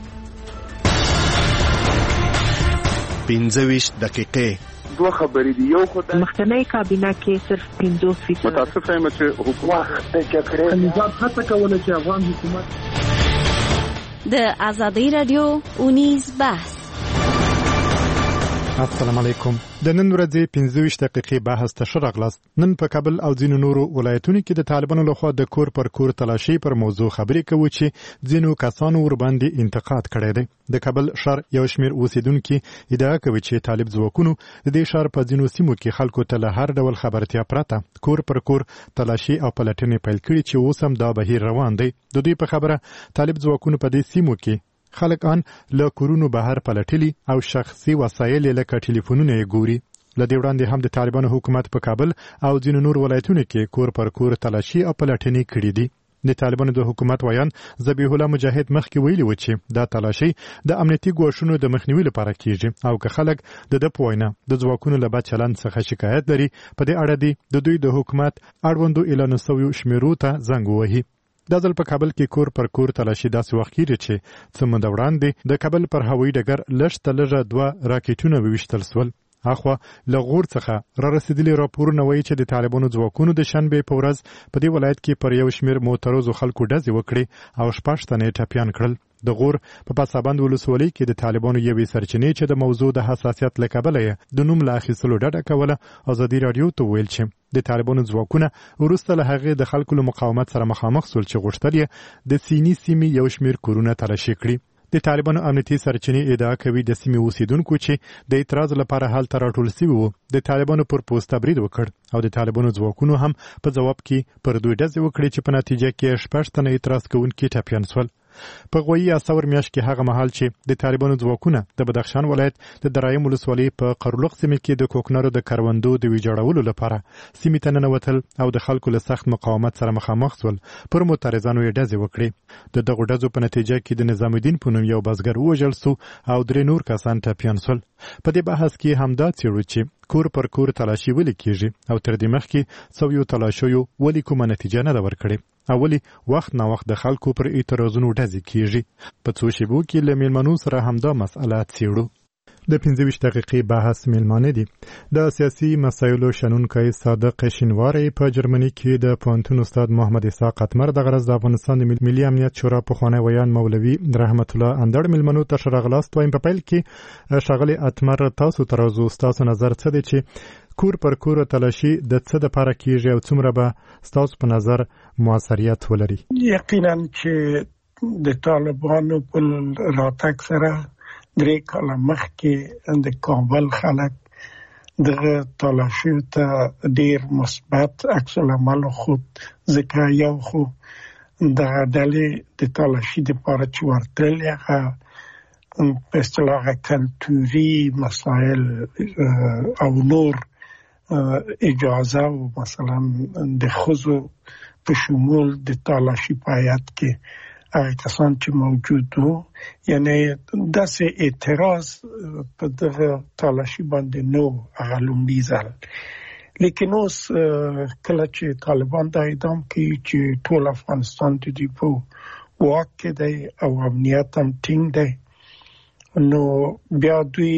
پنځه ویشت دقیقې دوه خبرې دي. یو خو د مخکنی کابینه کې صرف پنځوس فیصد متاسف یم چې حکومت جګړې نظام هڅه کوله چې افغان حکومت د ازادي رادیو اونیز بحث. السلام علیکم. د نن ورځې پنځه ویشت دقیقې بحث ته ښه راغلاست. نن په کابل او ځینو نورو ولایتونو کې د طالبانو لخوا د کور پر کور تلاشي پر موضوع خبرې کوي چې ځینو کسانو ورباندې انتقاد کړی دی. د کابل ښار یو شمېر اوسیدونکي ادعا کوي چې طالب ځواکونو د دې ښار په ځینو سیمو کې خلکو ته له هر ډول خبرتیا پرته کور پر کور تلاشي او پلټنې پیل کړي چې اوس هم دا بهیر روان دی. د دوی په خبره طالب ځواکونو په دې سیمو کې خلک ان له کورونو بهر پلټلي او شخصي وسایل لکه ټلیفونونه یې ګوري. له دې وړاندې هم د طالبانو حکومت په کابل او ځینو نور ولایتونو کې کور پر کور تلاشي او پلټنې کړي دي. د طالبانو د حکومت ویان ذبیح الله مجاهد مخکې ویلي و چې دا تلاشي د امنیتي ګواښونو د مخنیوي لپاره کیږي او که خلک د ده په وینا د ځواکونو له بد چلند څخه شکایت لري، په دې اړه دی د دوی د حکومت اړوندو اعلان شویو شمیرو ته زنګ ووهي. دا ځل په کابل کې کور پر کور تلاشي داسې وخت کېږي چې څه موده وړاندې د کابل پر هوایي ډګر لږ ته لږه دوه راکېټونه وویشتل سول. اخوا له غور څخه را رسېدلي راپورونه وایي چې د طالبانو ځواکونو د شنبې په ورځ په دې ولایت کې پر یو شمېر معترضو خلکو ډزې وکړې او شپږ تنه یې ټپیان کړل. د غور په پاسابند ولسوالۍ کې د طالبانو یوې سرچینې چې د موضوع د حساسیت له کبله یې د نوم له اخیستلو ډډه کوله ازادي راډیو ته ویل چې د طالبانو ځواکونه وروسته له هغې د خلکو له مقاومت سره مخامخ سول چې غوښتل یې د سینې سیمې یو شمېر کورونه تلاشي کړي. د طالبانو امنیتي سرچینې ادعا کوي د سیمې اوسیدونکو چې د اعتراض لپاره هلته راټول سوي وو د طالبانو پر پوسټ برید وکړ او د طالبانو ځواکونو هم په ځواب کې پر دوی ډزې وکړې چې په نتیجه کې شپږ تنه اعتراض کوونکي ټپیان سول. په غویي اسور میاشت کې هغه مهال چې د طالبانو ځواکونه د بدخشان ولایت د درایم ولسوالۍ په قرلق سیمه کې د کوکنارو د کروندو د ویجاړولو لپاره سیمې ته ننوتل او د خلکو له سخت مقاومت سره مخامخ سول، پر معترضانو یې ډزې وکړې. د دغو ډزو په نتیجه کې د نظام الدین په نوم یو بزګر ووژل سو او درې نور کسان ټپیان سول. په دې بحث کې همدا څېړو چې کور پر کور تلاشي ولې کیږي او تر دې مخکې سویو تلاشیو ولې کومه نتیجه نه ده ورکړې او ولې وخت نا وخت د خلکو پر اعتراضونو ډزې کیږي. په څو شیبو کې له میلمنو سره همدا مسئله څېړو. د پنځه ویشت دقیقې بحث میلمانه دي. د سیاسي مسایلو شنونکی صادق شینواری په جرمني کې د پوهنتون استاد محمد اسحاق اتمر د غرض د افغانستان د ملي امنیت شورا پخوانی ویان مولوي رحمت الله اندړ میلمنو ته ښه راغلاست وایم. په پیل کې ښاغلي اتمر تاسو ته راځو، ستاسو نظر څه دی چې کور پر کور تلاشي د څه دپاره کیږي او څومره به ستاسو په نظر موثریت ولري؟ یقینا چې د طالبانو په راتګ سره درې کاله مخکې د کابل خلک دغه تلاشیو ته ډیر مثبت عکس العمل خود، ځکه یو خو دغه ډلې د تلاشي دپاره چې ورتلل هغه په اصطلاح کلتوري مسایل او نور اجازه و مثلا د ښځو په شمول د تلاشي په هیات کې هغه کسان چې موجود وو، یعنی داسې اعتراض په دغه تلاشي باندې نو هغه لومړي ځل. لیکن اوس کله چې طالبان دا اعلان کوي چې ټول افغانستان د دوی په واک کې دی او امنیت هم ټینګ دی، نو بیا دوی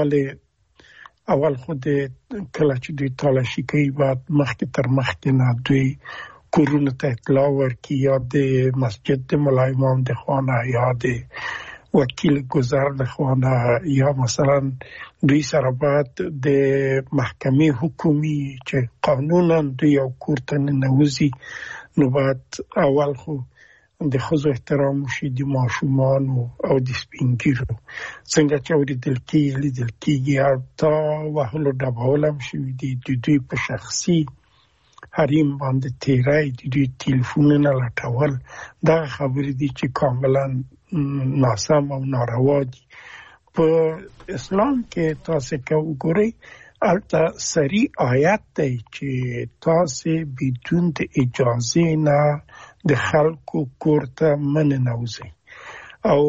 ولې اول خو د کله چې دوی تلاشي کوي بعد مخکې تر مخکې نه دوی کورونو ته اطلاع ورکړي، یا د مسجد د ملا امام د خوا یا د وکیل گذر د خوا، یا مثلا دوی سره باید د محکمې حکومي چې قانونا دوی یو کور ته ننوځي، نو باید اول خو د ښځو احترام وشي، د ماشومانو او د سپین ږیرو څنګه چې اورېدل کېږي لیدل کېږي، حتی وهلو ډبول هم شوي دي، د دوی په شخصي حریم باندې تیرای، د دوی تلیفونونه لټول، دغه خبرې دي چې کاملا ناسم او ناروا دي. په اسلام کې تاسو که وګورئ هلته صریح آیت دی چې تاسو بدون د اجازې نه د خلکو کور ته مه ننوځئ، او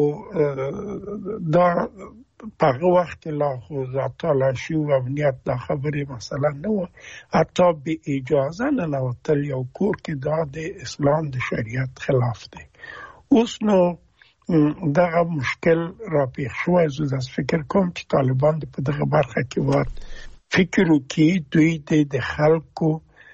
دا په هغه وخت کې لا خو تلاشي او امنیت دا خبرې مثلا نه وه، حتی به اجازه ننوتل یو کور کې دا د اسلام د شریعت خلاف دی. اوس نو دغه مشکل را پیښ شوی، زه داسې فکر کوم چې طالبان په دغه برخه کې باید فکر وکړي، دوی د خلکو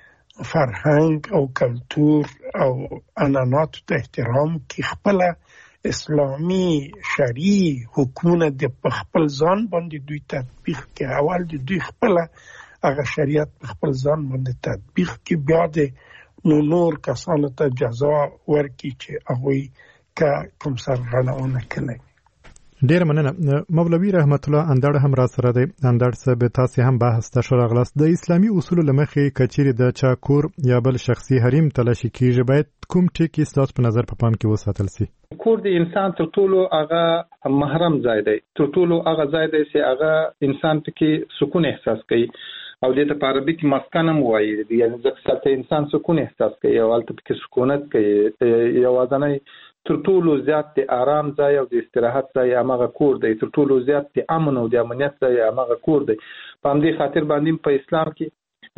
فرهنګ او کلتور او عنعناتو ته احترام کړي، خپله اسلامي شرعي حکمونه د خپل ځان باندې دوی تطبیق کړي. اول د دوی خپله هغه شریعت په خپل ځان باندې تطبیق کړي، بیا د نو نور کسانو ته جزا ورکړي چې هغوی که کوم سرغړونه کړې. ډیر مننه. مولوي رحمت الله اندړ هم را سره دی. اندړ صاحب تاسو هم بحث ته شراغلاست. د اسلامي اصول لمخې کچېری د چا کور یا بل شخصي حریم تلاشي کیږي، باید کوم ټکی ستاسو په نظر په پام کې وساتل سي؟ کور د انسان تر ټولو هغه محرم ځای دی، تر ټولو هغه ځای دی چې هغه انسان پکې سکون احساس کوي، او دې ته په عربي کې مسکن هم وایي، یعنې ځکه چې انسان سکون احساس کوي او هلته پکې سکونت کوي. یوازینی تر ټولو زیات د آرام ځای او د استراحت ځای هماغه کور دی، تر ټولو زیات د امن او د امنیت ځای هماغه کور دی. په همدې خاطر باندې په اسلام کې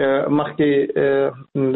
مخکې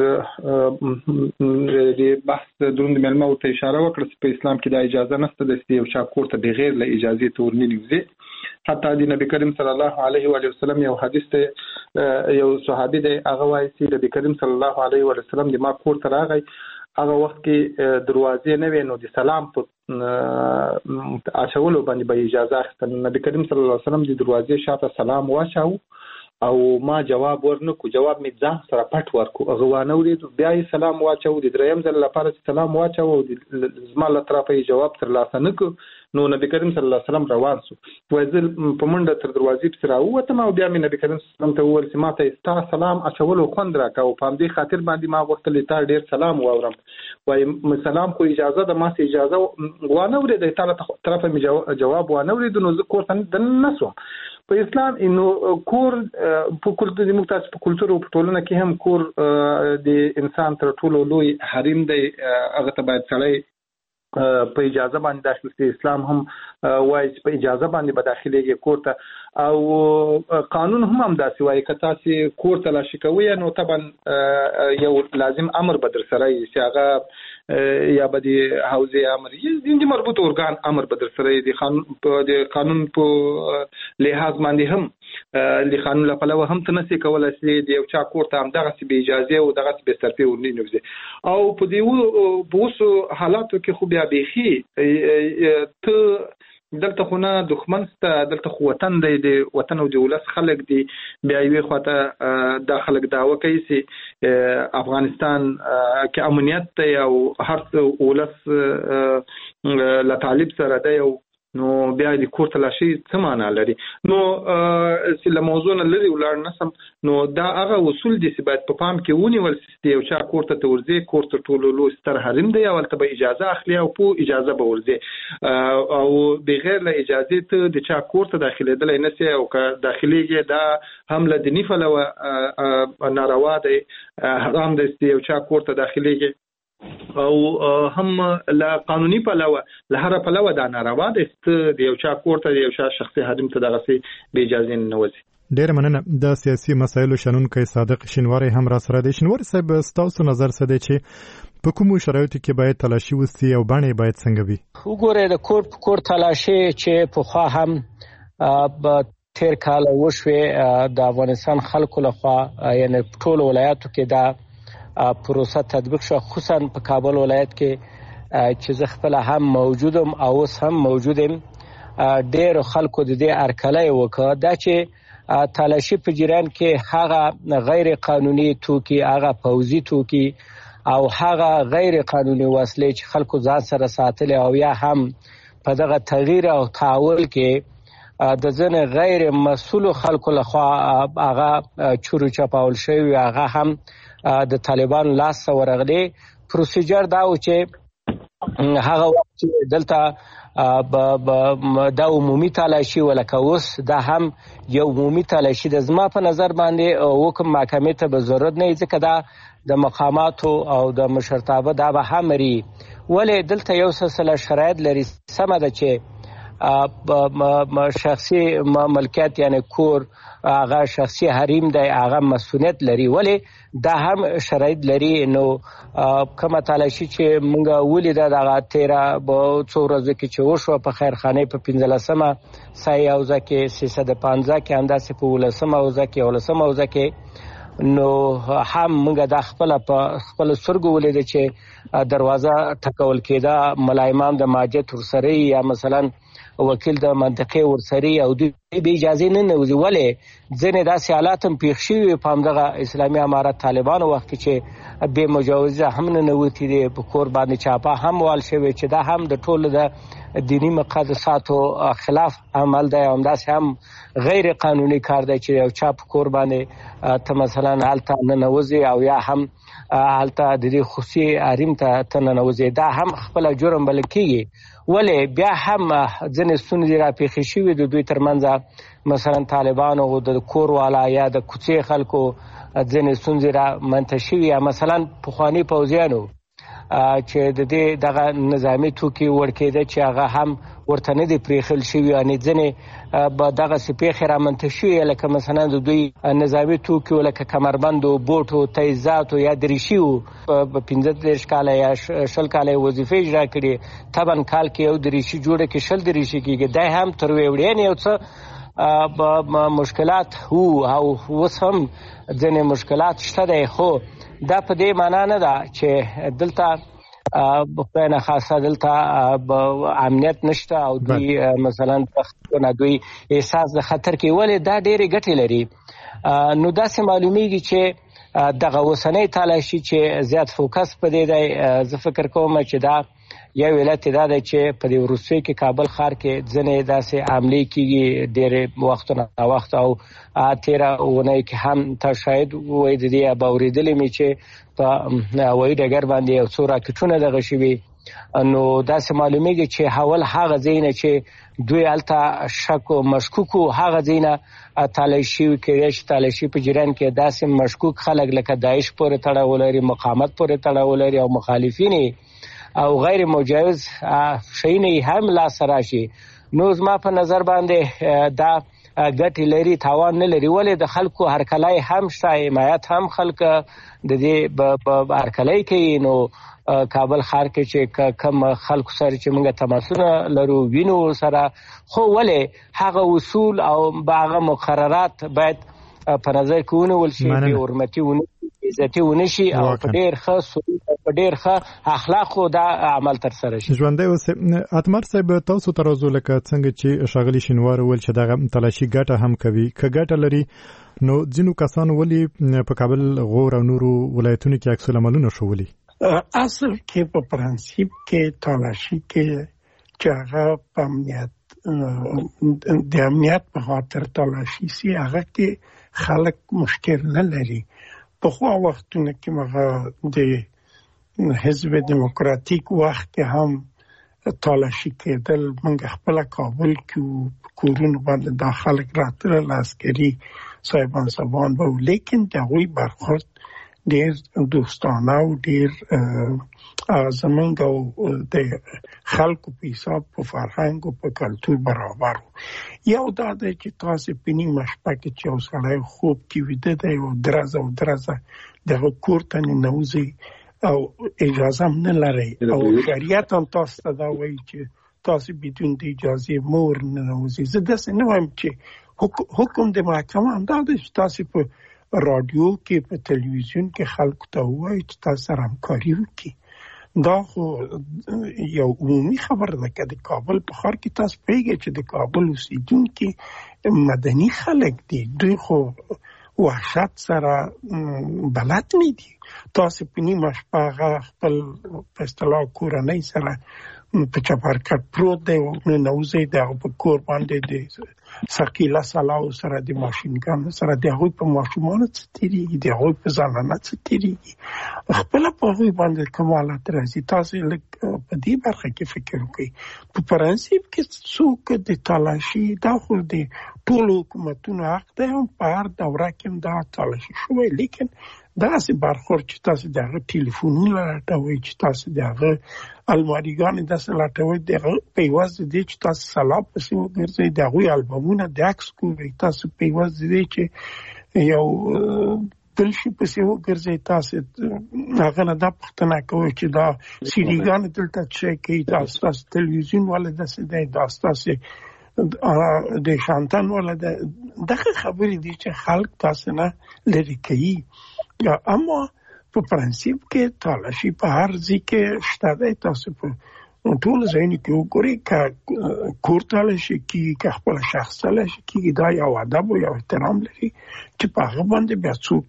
د بحث دروند مېلمه ورته اشاره وکړه چې په اسلام کې دا اجازه نشته چې یو چا کور ته بغیر له اجازې ته ورننوځي. حتی د نبی کریم صلی الله علیه و وسلم یو حدیث ته یو صحابي دی، هغه وایي چې نبی کریم صلی الله علیه و وسلم د ما کور ته راغی، هغه وخت کې دروازې نه وې، نو د سلام په اچولو باندې به اجازه اخیستل. نبی کریم صلی الله علیه وسلم د دروازې شاته سلام واچاوه او ما جواب ورنکو، جواب می ځان سره پټ ورکو، هغه وانه ورید، بیا یې سلام واچو، د دریم ځل لپاره چې سلام واچو او د زما له طرفه یې جواب ترلاسه نه کړ، نو نبی کریم صلی الله علیه وسلم روان سو. وایي زه په منډه تر دروازې پسې راووتم او بیا مې نبی کریم صلی الله علیه وسلم ته وویل چې ما ته ستا سلام اچولو خوند راکړه، او په همدې خاطر باندې ما غوښتل تا ډېر سلام واورم. وایي سلام خو اجازه ده، ما څه اجازه وانه ورېده، تا له طرفه مې جواب وانه ورېد، نو زه کور ته دننه نسوم. په اسلام نو کور په کلتور د مختلف په کلتور او په ټولنه کې هم کور د انسان تر ټولو لوی حریم دی، هغه ته باید سړی په اجازه باندې داخل شي. اسلام هم وایي چې په اجازه باندې به داخليږي کور ته، او قانون هم هم داسې وایي که تاسو کور تلاشي کوئ نو طبعا یو لازم امر به در سره وي چې هغه یا به د حوزې امر د مربوط ارګان امر به در سره وي د قانون د قانون په لحاظ باندې هم د قانون له پلوه هم ته نسي کولای چې د یو چا کور ته هم دغسې بې اجازې او دغسې بې طرفي ورننوځي او په دې په اوسو حالاتو کې خو بیا بیخي ته دلته خو نه دښمن سته دلته خو وطن دی د وطن او د ولس خلک دي بیا یوې خواته دا خلک دعوه کوي چې افغانستان کې امنیت دی او هر ولس له طالب سره دی او نو بیا د کور تلاشي څه معنا لري نو چې له موضوع نه لري ولاړ نسم نو دا هغه اصول دي چې باید په پام کې ونیول شي یو چا کور ته ورځي کور ته ټولو لو ستر حریم دی او ته به اجازه اخلي او په اجازه به ورځي او بغیر له اجازه ته د چا کور ته داخليدل نه سي او که داخليږي دا حمله د نفله ناروا دی حرام دی چې یو چا کور ته داخليږي او هم له قانوني پلوه له هر پلوه دا ناروا ده چې د یو چا کور ته د یو چا شخصي حریم ته دغه سي به اجازه نه وځي. ډېر مننه. د سیاسي مسایلو شنونکی صادق شینواری هم را سره دی. شینواری صاحب ستاسو نظر څه دی چې په کومو شرایطو کې باید تلاشي وسي او باندې باید څنګه وي؟ وګوره د کور په کور تلاشي چې په خوا هم تیر کال وشوه د افغانستان خلکو لخوا یعنی ټول ولایاتو کې دا پروسه تطبیق شو خصوصا په کابل ولایت کې چې زه خپل هم موجودم او اوس هم موجودم ډېر خلکو د دې ارکلای وکړه دا چې تلاشي په جریان کې هغه غیر قانوني توکي هغه پوځي توکي او هغه غیر قانوني وسلې چې خلکو ځان سره ساتل او یا هم په دغه تغییر او تحول کې د ځنه غیر مسؤل خلکو لخوا هغه چورو چپاول شوی هغه هم د طالبان لاس ورغلي پروسیجر دا و چې هغه وخت دلته د عمومي تلاشي ولکه اوس دا هم یو عمومي تلاشي د زما په نظر باندې حکم محکمې ته به ضرورت نه ځکه دا د مقاماتو او د مشرتابه دا به هم لري ولې دلته یو سلسله شرایط لري سمه ده چې شخصي ملکیت یعنی کور هغه شخصي حریم دی هغه مسؤلیت لري ولې دا هم شرایط لري نو کومه تلاشي چې موږ ولیده دغه تیره به څو ورځې کې چې وشوه په خیرخانې په پنځلسمه سایي حوزه کې سه سوه پنځه کې همداسې په اوولسمه حوزه کې اولسمه حوزه کې نو هم موږ دا خپله په خپلو سترګو ولیده چې دروازه ټکول کېده ملایمان د ماجت ورسره یا مثلا وکیل د منطقې ورسري او دوی به اجازه نه نوځي ولې ځنې داسې حالات هم پیښ شوي په همدغه اسلامي امارت طالبانو وخت کې چې بې مجوزه هم نه نوتي دي په کور باندې چاپه هم وال شوی چې دا هم د ټولو د دیني مقدساتو خلاف عمل دی همداسې هم غیر قانوني کار دی چې یو چا په کور باندې ته مثلا هلته نه نوځي او یا هم هلته د دې خصوصي حریم ته ته نه نوځي دا هم خپله جرم بلل کېږي ولې بیا هم ځینې ستونزې راپېښې شوي د دوی ترمنځ مثلا طالبانو د کور والا یا د کوڅې خلکو ځینې ستونزې رامنځته شوي یا مثلا پخواني پوځیانو چې د دې دغه نظامي توکي ورکېده چې هغه هم ورته نه دي پرېښل شوي یعنې ځینې به دغسې پېښې رامنځته شوي لکه مثلا د دوی نظامي توکي لکه کمربندو بوټو تیزاتو یا دریشي وو په پنځه دېرش کاله یا شل کاله یې وظیفې اجرا کړي طبعا کال کې یو دریشي جوړه کې شل دریشي کېږي دی هم تر وړاندې یو څه مشکلات وو او اوس هم ځینې مشکلات شته دی خو دا په دې معنا نه ده چې دلته خدای نه خاصه دلته امنیت نشته او دوی مثلا دوی احساس د خطر کې ولې دا ډېرې ګټې لري نو داسې معلومیږي چې دغه اوسنۍ تلاشي چې زیات فوکس په دې دی زه فکر کوم چې دا یو علت دا دی چې په دې وروستیو کې کابل ښار کې ځینې داسې حملې کېږي ډېرې وختونه ناوخته او تېره اونۍ کې هم ته شاید وایي د دې به اورېدلې مې چې په هوایي ډګر باندې یو څو راکټونه دغه شوي نو داسې معلومیږي چې حول هغه ځای نه چې دوی هلته شک و مشکوک و هغه ځای نه تلاشي کېدای شي تلاشي په جریان کې داسې مشکوک خلک لکه داعش پورې تړاو لري مقاومت پورې تړاو لري او مخالفین او غیر مجوز شیونه هم لاسته راشي نو زما په نظر باندې دا ګټې لري تاوان نه لري. ولې د خلکو هرکلی هم شته، حمایت هم خلک د دې هرکلی کوي. نو کابل ښار کې چې کم خلکو سره چې موږ تماسونه لرو وینو سره، خو ولې هغه اصول او هغه مقررات باید په نظر کې ونیول شي، بې حرمتي ونه عزتي ونه شي او په ډېر ښه سلوک په ډېر ښه اخلاقو دا عمل ترسره شي. ژوندی اوسئ. اتمر صاحب تاسو ته راځو، لکه څنګه چې ښاغلي شینوار وویل چې دغه تلاشي ګټه هم کوي. که ګټه لري نو ځینو کسانو ولې په کابل، غور او نورو ولایتونو کې عکس العملونه ښولي؟ اصل کې په پرنسیپ کې تلاشي کې چې هغه په امنیت د امنیت په خاطر تلاشي سي، هغه کې خلک مشکل نه لري. په خو وختونه کې مغه د حزب دموکراتیک وخت کې هم تلاشي کېدل. موږ خپل کابل کې کورونه باندې د خلک راتلل، عسکري صاحبان صاحبان به، لیکن د هغوی برخورد ډېر دوستانه او ډېر زمونږ او د خلکو په حساب په فرهنګ او په کلتور برابر و. یو دا دی چې تاسو په نیمه شپه کې چې یو سړی خوب کې ویده دی او درزه او درزه دغه کور ته ننوځي او اجازه هم نه لرئ، او شریعت هم تاسو ته دا وایي چې تاسو بدون د اجازې مه ورننوځئ. زه داسې نه وایم چې حکم د محکمه هم دا دی چې تاسو په رادیو کې په تلویزیون کې خلکو ته وایي چې تاسو سره همکاري وکړي. دا خو یو عمومي خبره ده. که د کابل په ښار کې تاسو پوهېږئ چې د کابل اوسېدونکي مدني خلک دي، دوی خو وحشت سره بلد نه دي. تاسو په نیمه شپه هغه خپل په اصطلاح کورنۍ سره په چپرکټ پروت دی او ننوځئ د هغه په کور باندې د ثقیله سلاو سره د ماشینګانو سره د هغوی په ماشومانو څه تېرېږي، د هغوی په زنانه څه تېرېږي، خپله په هغوی باندې کوم حالت راځي. تاسو لږ په دې برخه کې فکر وکړئ. په پرنسیپ کې څوک د تلاشي دا خو د ټولو حکومتونو حق دی، هم په هر دوره کې هم دا تلاشي شوی، لیکن داسې برخورد چې تاسو د هغه ټلیفونونه لټوئ، چې تاسو د هغه الماریګانې داسې لټوئ، د هغه په عوض د دې چې تاسو سلا پسې وګرځئ، د هغوی البمونه د عکس ګورئ، تاسو په عوض د دې چې یو بل شي پسې وګرځئ، تاسو هغه نه دا پوښتنه کوئ چې دا سیډیګانې دلته څه کوي، دا ستاسو تلویزیون ولې داسې دی، دا ستاسو د شانتن ولې دی. دغه خبرې دي چې خلک تاسو نه لرې کوي. اما په پرنسیپ کې تلاشي په هر ځای کې شته دی. تاسو په ټول ځایونو کې وګورئ، که کور تلاشي کېږي، که خپل شخص تلاشي کېږي، دا یو ادب او یو احترام لري چې په هغه باندې بیا څوک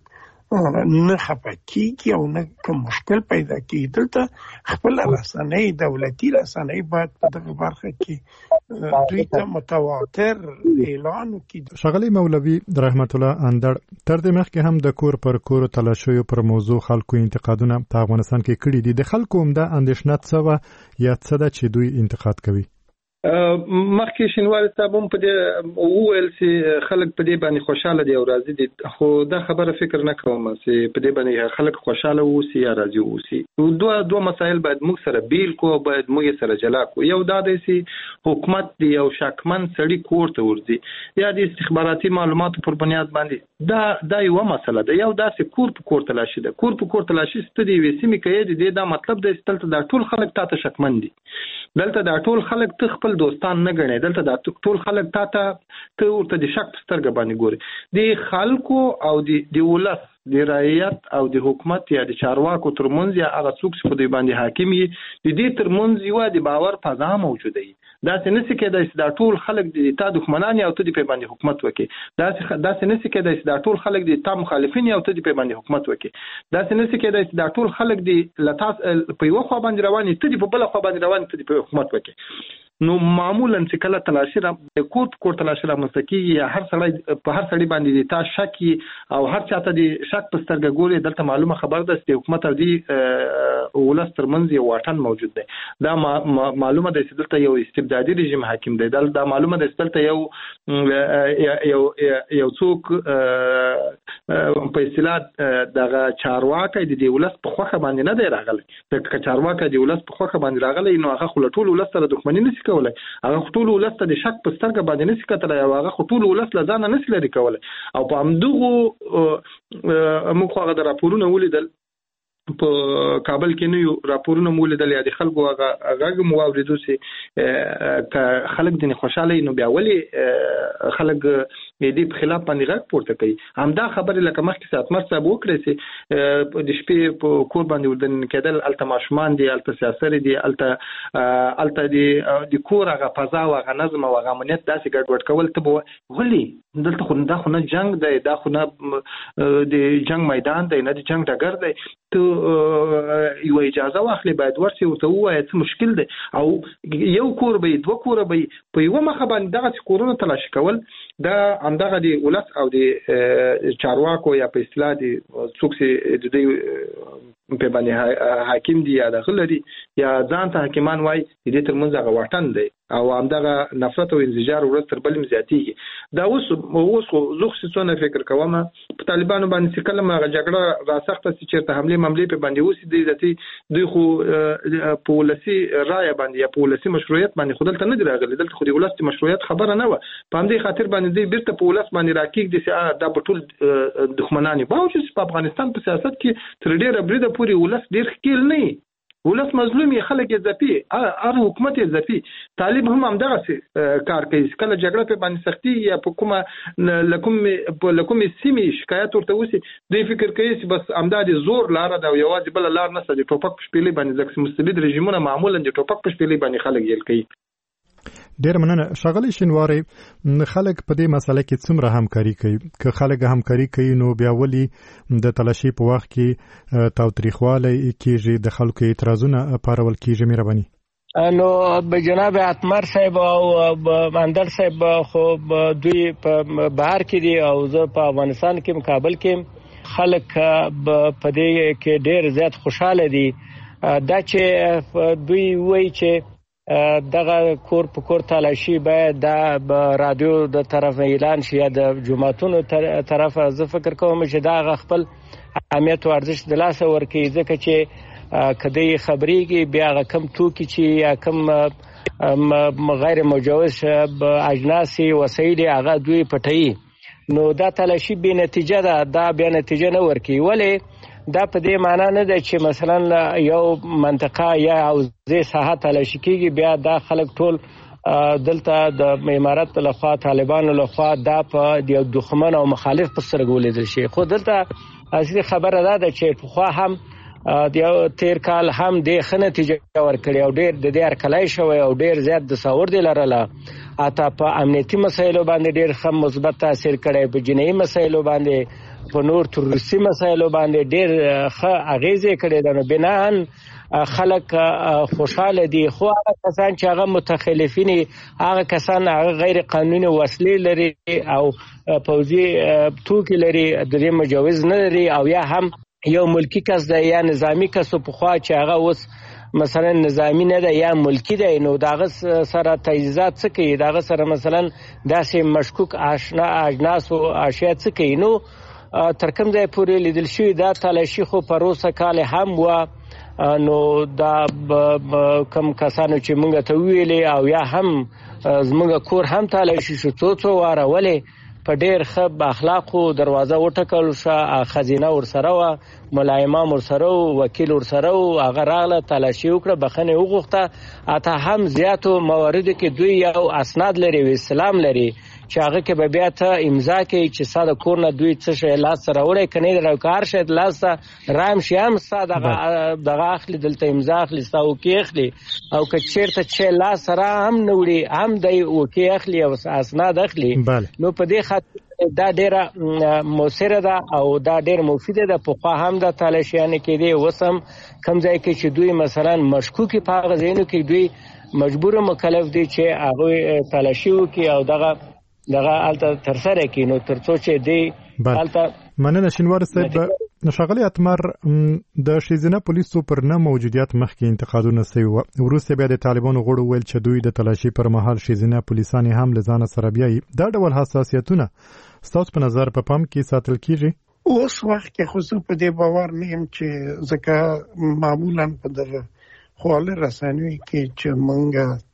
نه خفه کېږي او نه کوم مشکل پیدا کېږي. دلته خپل رسنۍ، دولتي رسنۍ باید په دغه برخه کې دوی ته متواتر اعلان وکړي. ښاغلی مولوي رحمت الله اندړ، تر دې مخکې هم د کور پر کور تلاشیو پر موضوع خلکو انتقادونه په افغانستان کې کړي دي. د خلکو عمده اندېښنه څه وه یا څه ده چې دوی انتقاد کوي؟ مخکې شینواري صاحب هم په دې وویل چې خلک په دې باندې خوشاله دي او راضي دي، خو دا خبره فکر نه کوم چې په دې باندې خلک خوشاله اوسي یا راضي اوسي. دوه دوه مسایل باید موږ سره بیل کو، باید موږ سره جلا کو. یو دا دی چې حکومت دی یو شکمن سړی کور ته ورځي یا د استخباراتي معلوماتو پر بنیاد باندې، دا دا یو مسله ده. یو داسې کور په کور تلاشي ده، کور په کور تلاشي ست دی وې سیمې کې دی، دا مطلب دی چې دلته دا ټول خلک تاسو شکمن دي، دلته دا ټول خلک ته خپل دوستان نه ګڼي، دلته دا ټول خلک تا ته ته ورته د شک په سترګه باندې ګوري. د خلکو او د ولس د رعیت او د حکومت یا د چارواکو ترمنځ یا هغه څوک چې په دوی باندې حاکم وي د دې ترمنځ یو د باور فضا موجوده وي. داسې نشي کېدای چې دا ټول خلک د تا دښمنان او ته د په باندې حکومت وکړي، داسې داسې نشي کېدای چې دا ټول خلک د تا مخالفین او ته د په باندې حکومت وکړي، داسې نشي کېدای چې دا ټول خلک د لتاس په یو خوا باندې رواني ته د په بل خوا باندې رواني ته د په حکومت وکړي. نو معمولا چې کله تلاشي را کور کور تلاشي را مستکی یا هر سړی په هر سړی باندې د تا شکی او هر چاته د شک په سترګه ګوري، دلته معلومه خبر ده چې حکومت او دی ولس ترمنځ یو واټن موجود دی. دا معلومه ده چې دلته یو استبدادي رژیم حاکم دی، دا معلومه ده چې دلته یو یو یو څوک په اصطلاح دغه چارواکي د ولس په خوخه باندې نه دی راغلی. د چارواکي د ولس په خوخه باندې راغلی نو هغه خلټول ولس سره دښمنی نشي نشي کولای. هغه ټول ولس ته د شک په سترګه باندې نشي کتلای او هغه ټول ولس له ځانه نشي لري کولای. او په همدغه موږ هغه د راپورونو ولیدل په کابل کې نو راپورونه مولیدل یا د خلکو هغه هغه مو اوریدو سي ک خلک د خوشاله نو بیا ولی خلک دې په خلاف باندې غږ پورته کوي. همدا خبره لکه مخکې سات مر صاحب وکړي سي د شپې په کور باندې ودن کېدل الته ماشومان دي الته سیاست دي الته الته دي د کور هغه فضا او هغه نظم او هغه امنیت داسې ګډوډ کول ته ولی دلته خو دا خو نه جنگ دی دا خو نه د جنگ میدان دی نه د جنگ ډګر دی. ته یو اجازه واخلي باید ورسې ورته ووایي څه مشکل دی او یو کور به دوه کور به په یو مخه باندې دغه کورونه تلاشي کول دا همدغه د ولس او د چارواکو یا په اصطلاح د څوک چې د دې په باندې حاکم دي یا د غلري یا ځان ته حکیمان وای دې ترمنځ هغه واټن دی او همدغه نفرت او انزجار ورځ تر بل مزياتيږي. دا اوس اوس خو زه څه فکر کوم په طالبانو باندې چې کله ما جګړه را سخته چې چیرته حمله مملې په باندې اوس دي دتي دوی خو پولیسي رائے باندې یا پولیسي مشروعیت باندې خودل ته نه دی راغلي دلته خو د ولست مشروعیت خبره نه و په همدې خاطر باندې دوی بیرته پولیس باندې راکېږي د دا ټول دښمنانی باوجود په افغانستان په سیاست کې تر ډیره بریده پوری ولست ډیر خېل نه ولس مظلومي خلک ځپي ار حکومت ځپي طالب هم هم دغه کار کوي کله جګړه په باندې سختي یا په کومه لکم په لکم سیمه شکایت ورته وسی دوی فکر کوي چې بس امداد زور لار دا یو واجب بل لار نه د ټوپک پښپېلې باندې ځکه مستبد رژیمونه معمولا د ټوپک پښپېلې باندې خلک یل کوي. ډیر مننه ښاغلی شینواری. خلک په دې مسله کې څومره همکاري کوي که خلک همکاري کوي نو بیا ولي د تلاشي په وخت کې تاوتریخواله کېږي د خلکو اعتراضونه پارول کېږي مهرباني؟ نو جناب اتمر صاحب او اندر صاحب خو دوی په بهر کې دي او زه په افغانستان کې کابل کې خلک په دې کې ډیر زیات خوشاله دي دا چې دوی وایي چې دغه کور په کور تلاشي باید د رادیو د طرف اعلان شي یا د جماعتونو طرف. زه فکر کوم چې دا خپل اهمیت او ارزښت د لاسه ورکوي ځکه چې کدی خبرېږي بیا کم توکي چې یا کم غیر مجوز اجناسي وسایل هغه دوی پټوي نو دا تلاشي بې نتیجه ده دا بیا نتیجه نه ورکوي. ولې دا په دې معنا نه ده چې مثلا یو منطقه یا حوزې ساحه تلاشي کېږي بیا دا خلک ټول دلته د امارت لخوا طالبانو لخوا دا په د دښمن او مخالف په سترګو لیدل شي. خو دلته اصلي خبره دا ده چې پخوا هم د تیر کال هم د ښه نتیجه ورکړې او ډېر د دې هرکلی شوی او ډېر زیات دساور دی لرله حتی په امنیتي مسایلو باندې ډېر ښه مثبت تاثیر کړی په جنایي مسایلو باندې په نور تروریستي مسایلو باندې ډېر ښه اغیزې کړې ده. نو بناً خلک خوشحاله دي خو هغه کسان چې هغه متخلفین هغه کسان هغه غیر قانوني وسلې لري او پوځي توکي لري د دې مجوز نه لري او یا هم یو ملکی کس دی یا نظامی کس په خوا چې هغه اوس مثلا نظامی نه ده یا ملکی دی نو داغه سره تجهیزات څه کوي داغه سره مثلا داسې مشکوک آشنا اجناس او اشیاء څه کوي. نو تر کوم ځای پورې لیدل شوی دا تلاشي خو پروسه کال هم و نو دا کم کسانو چې مونږ ته ویلې او یا هم زمونږ کور هم تلاشي شو څو څو واره ولې په ډېر ښه اخلاقو دروازه وټکل شوه خزینه ورسره وه ملا امام ورسره و وکیل ورسره و هغه راغله تلاشي وکړه بخښنې وغوښته حتی هم زیاتو مواردو کې دوی یو اسناد لري او اسلام لري چې هغه کې به بیا ته امضا کوي چې ستا د کور نه دوی څه شی لاس ته راوړی که نه دې کار شاید لاس ته رام شي هم ستا دغه اخلي دلته امضا اخلي ستا اوکې اخلي او که چېرته چې لاس را هم نه وړي هم دی اوکې اخلي او اسناد اخلي نو په دې خاطر دا ډیره موثره ده او دا ډیر مفیده ده. پخوا هم د تلاشیانې کېدې اوس هم کوم ځای کې چې دوی مثلا مشکوکي په هغه ځایونو کې دوی مجبور مکلف دي چې هغوی تلاشي وکړي او دغه دغه هلته ترسره کړي نو تر څو چې دی هلته مننه شینوار صاحب. ښاغلی اتمر د ښځینه پولیسو پر نه موجودیت مخکې انتقادونه سوي وه وروسته بیا د طالبانو غړو ویل چې دوی د تلاشي پر مهال ښځینه پولیسانې هم له ځانه سره بیایي. دا ډول حساسیتونه ستاسو په نظر په پام کې ساتل کیږي؟ اوس وخت کې خو زه په دې باور نه یم چې ځکه معمولا په دغه خواله رسنیو کې چې موږ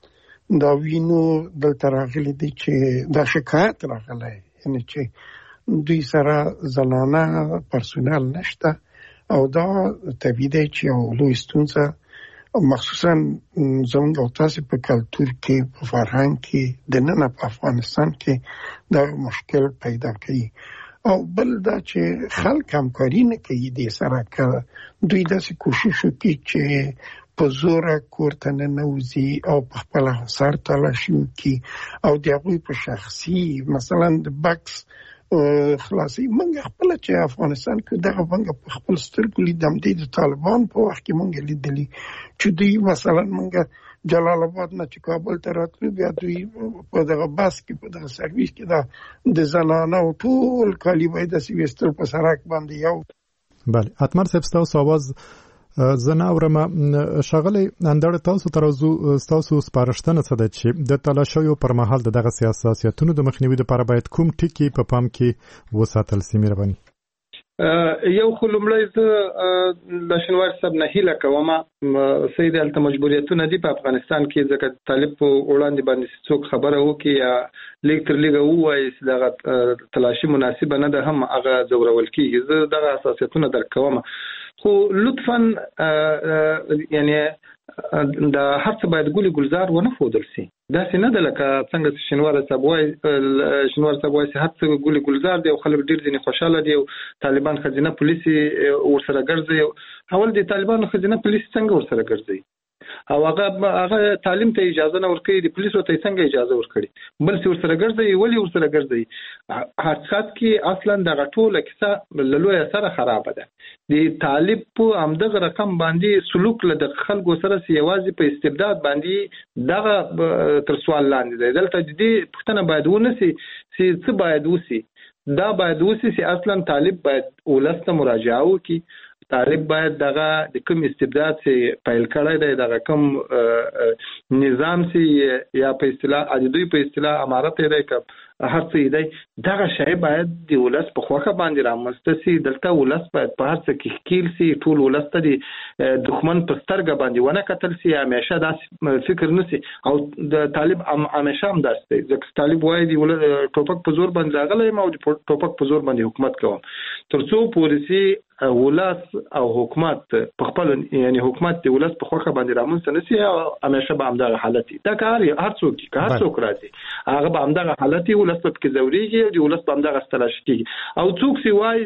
دا وینو دلته راغلي دي چې دا شکایت راغلی یعنی چې دوی سره زنانه پرسونل نشته او دا طبیعي دی چې یو لوی ستونزه مخصوصا زموږ او تاسو په کلتور کې په فرهنګ کې د نن په افغانستان کې دا مشکل پیدا کوي او بل دا چې خلک همکاري نه کوي د سره که دوی داسې کوشش وکړي چې په زوره کور ته ننوځي او په خپله سر تلاشي وکړي او د هغوی په شخصي مثلا د بکس خلاصي موږ خپله چې افغانستان کې دغه موږ په خپل سترګو لیدم د طالبان په وخت کې موږ لیدلي چې دوی مثلا موږ جلال آباد نه چې کابل ته راتلو بیا دوی په دغه بس کې په دغه سرویس کې دا د زنانه ټول کالي باید داسې ویستل په سړک باندې یو بله اتمر صاحب ستاسو آواز زه نه اورم ښاغلی اندړ تاسو ته راځو ستاسو سپارښتنه څه ده چې د تلاشیو پر مهال د دغسې حساسیتونو د مخنیوي لپاره باید کوم ټکي په پام کې وساتل سي مهرباني یو خو لومړی زه د شنوار صاحب نه هیله کوم سید هلته مجبوریتونه دي په افغانستان کې ځکه طالب په وړاندې باندې څوک خبره وکړي یا لیک تر لیکه ووایي چې دغه تلاشي مناسبه نه ده هم هغه ځورول کېږي زه دغه حساسیتونه درک کوم خو لطفا یعنی د هر څه باید ګولي ګلزار ونه ښودل سي داسې نه ده لکه څنګه چې شنوار صاحب وایي شنوار صاحب وایي چې هر څه ګولي ګلزار دی او خلک ډېر ځینې خوشحاله دي او طالبان ښځینه پولیسي ورسره ګرځي اول د طالبانو ښځینه پولیسي څنګه ورسره ګرځي او هغه هغه تعلیم ته اجازه نه ورکړي د پولیسو ته څنګه اجازه ورکړي بل څه ورسره ګرځي ولی ورسره ګرځي حقیقت کې اصلا دغه ټوله کیسه لوی سره خراب ده د طالب په همدغه رقم باندې سلوک له د خلکو سره سیوازي په استبداد باندې دغه تر سوال لاندې دی دلته د دې پښتنه باید ونسي چې څه باید وسی دا باید وسی چې اصلا طالب باید ولسته مراجعه وکړي طالب باید دغه د کوم استبداد چې پیل کړی دی دغه کوم نظام چې یا په اصطلاح عددوی په اصطلاح امارت دی که هر څه دی دغه شی باید د ولس په خوښه باندې رامنځته سي دلته ولس باید په هر څه کې ښکیل سي ټول ولس ته د دښمن په سترګه باندې ونه کتل سي همیشه داسې فکر نه سي او د طالب همیشه هم داسې دی ځکه طالب وایي د ټوپک په زور باندې راغلی یم او د ټوپک په زور باندې حکومت کوم تر څو پولیسي ولس او حکومت په خپل یعنی حکومت د ولس په خوخه باندې رامنځته نشي او همیشه به همدغه حالت دا کار هر څوک که هر څوک راځي هغه به همدغه حالت ولس په کې زوريږي او د ولس په همدغه ستلاش کیږي او څوک سی وایي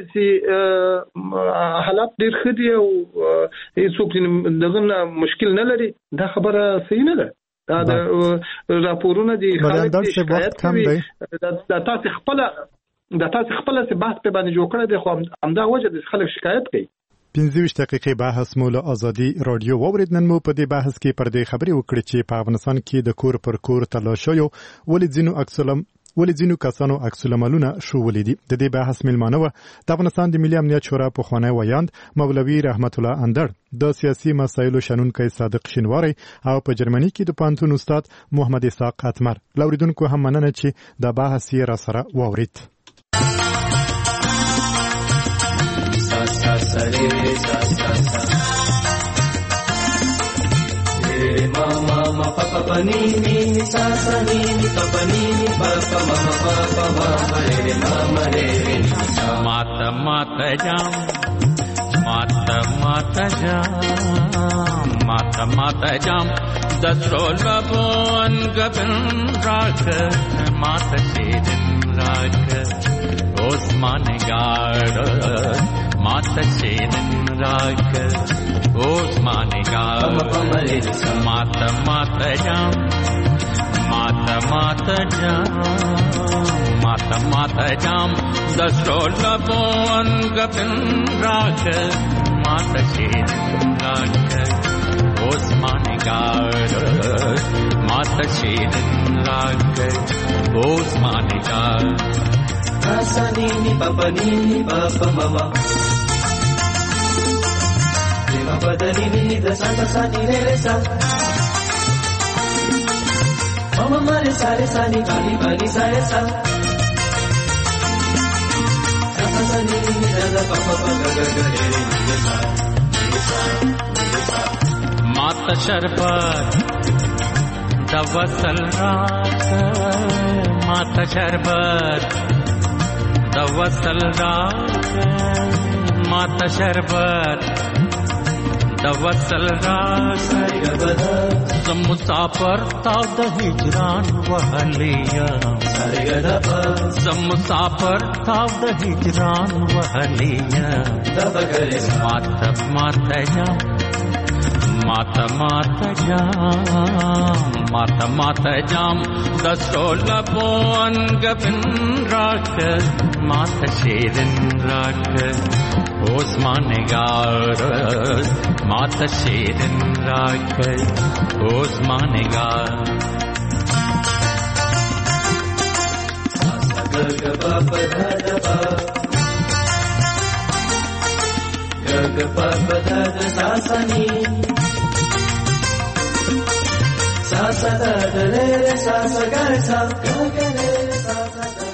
چې حالت ډیر خدي او څوک دغه مشکل نه لري دا خبره صحیح نه ده دا د راپورونه دي خلک د شکایت کوي دا تاسو خپل دا تاسو خپل څه بحث په باندې جوړ کړی دی خو همدا وجه د خلک شکایت کوي پنځه ویشت دقیقې بحث مو له ازادي رادیو واورید نن مو په دې بحث کې پر دې خبرې وکړې چې په افغانستان کې د کور پر کور تلاشیو ولې ځینو اکسلم ولې ځینو کسانو عکس العملونه شوولې دي د دې بحث میلمانه و د افغانستان د ملي امنیت شورا پخوانی ویاند مولوي رحمت الله اندړ د سیاسي مسایلو شنونکی صادق شینواری او په جرمني کې د پانتون استاد محمد اسحاق اتمر لوریدونکو هم مننه چې د بحث یې را سره واورید Mama, mama, papa, pani, ni, ni, sa, sa, ni, ni, papa, ni, ni, papa, mama, papa, mama, re, mama, re, re, sa. Mata, mata, jam, mata, mata, jam, mata, mata, jam, dasrola bon gabin raka, mata, shedin raka, Osman garda, mata, shedin raka. Osman garda, mata mata jam, mata mata jam, mata mata jam. Dasrola bon gabin raka, mata shedin raka. Osman garda, mata shedin raka. Osman garda. Rasa nini papa nini papa mama. Pada nini da sa sa sa ni re re sa mama mare sa re sa ni kali bani sa re sa sa sa sa ni ni da da pa pa pa ga ga ga re re ni sa ni sa ni sa mata sharpat دوصل راك مات شربت دوصل راك مات شربت دوصل راك زم مسافر تاو د هجران وهلیا زم مسافر تاو د هجران وهلیا مات مات جام مات مات جام مات مات جام دستو لبون گبن راک مات شیرن راک اوسمان گار مات شیرن راک اوسمان گار گگ باب دھا گگ باب دھا ساسنی ساسا دا رے ساسا گا سا گا رے ساسا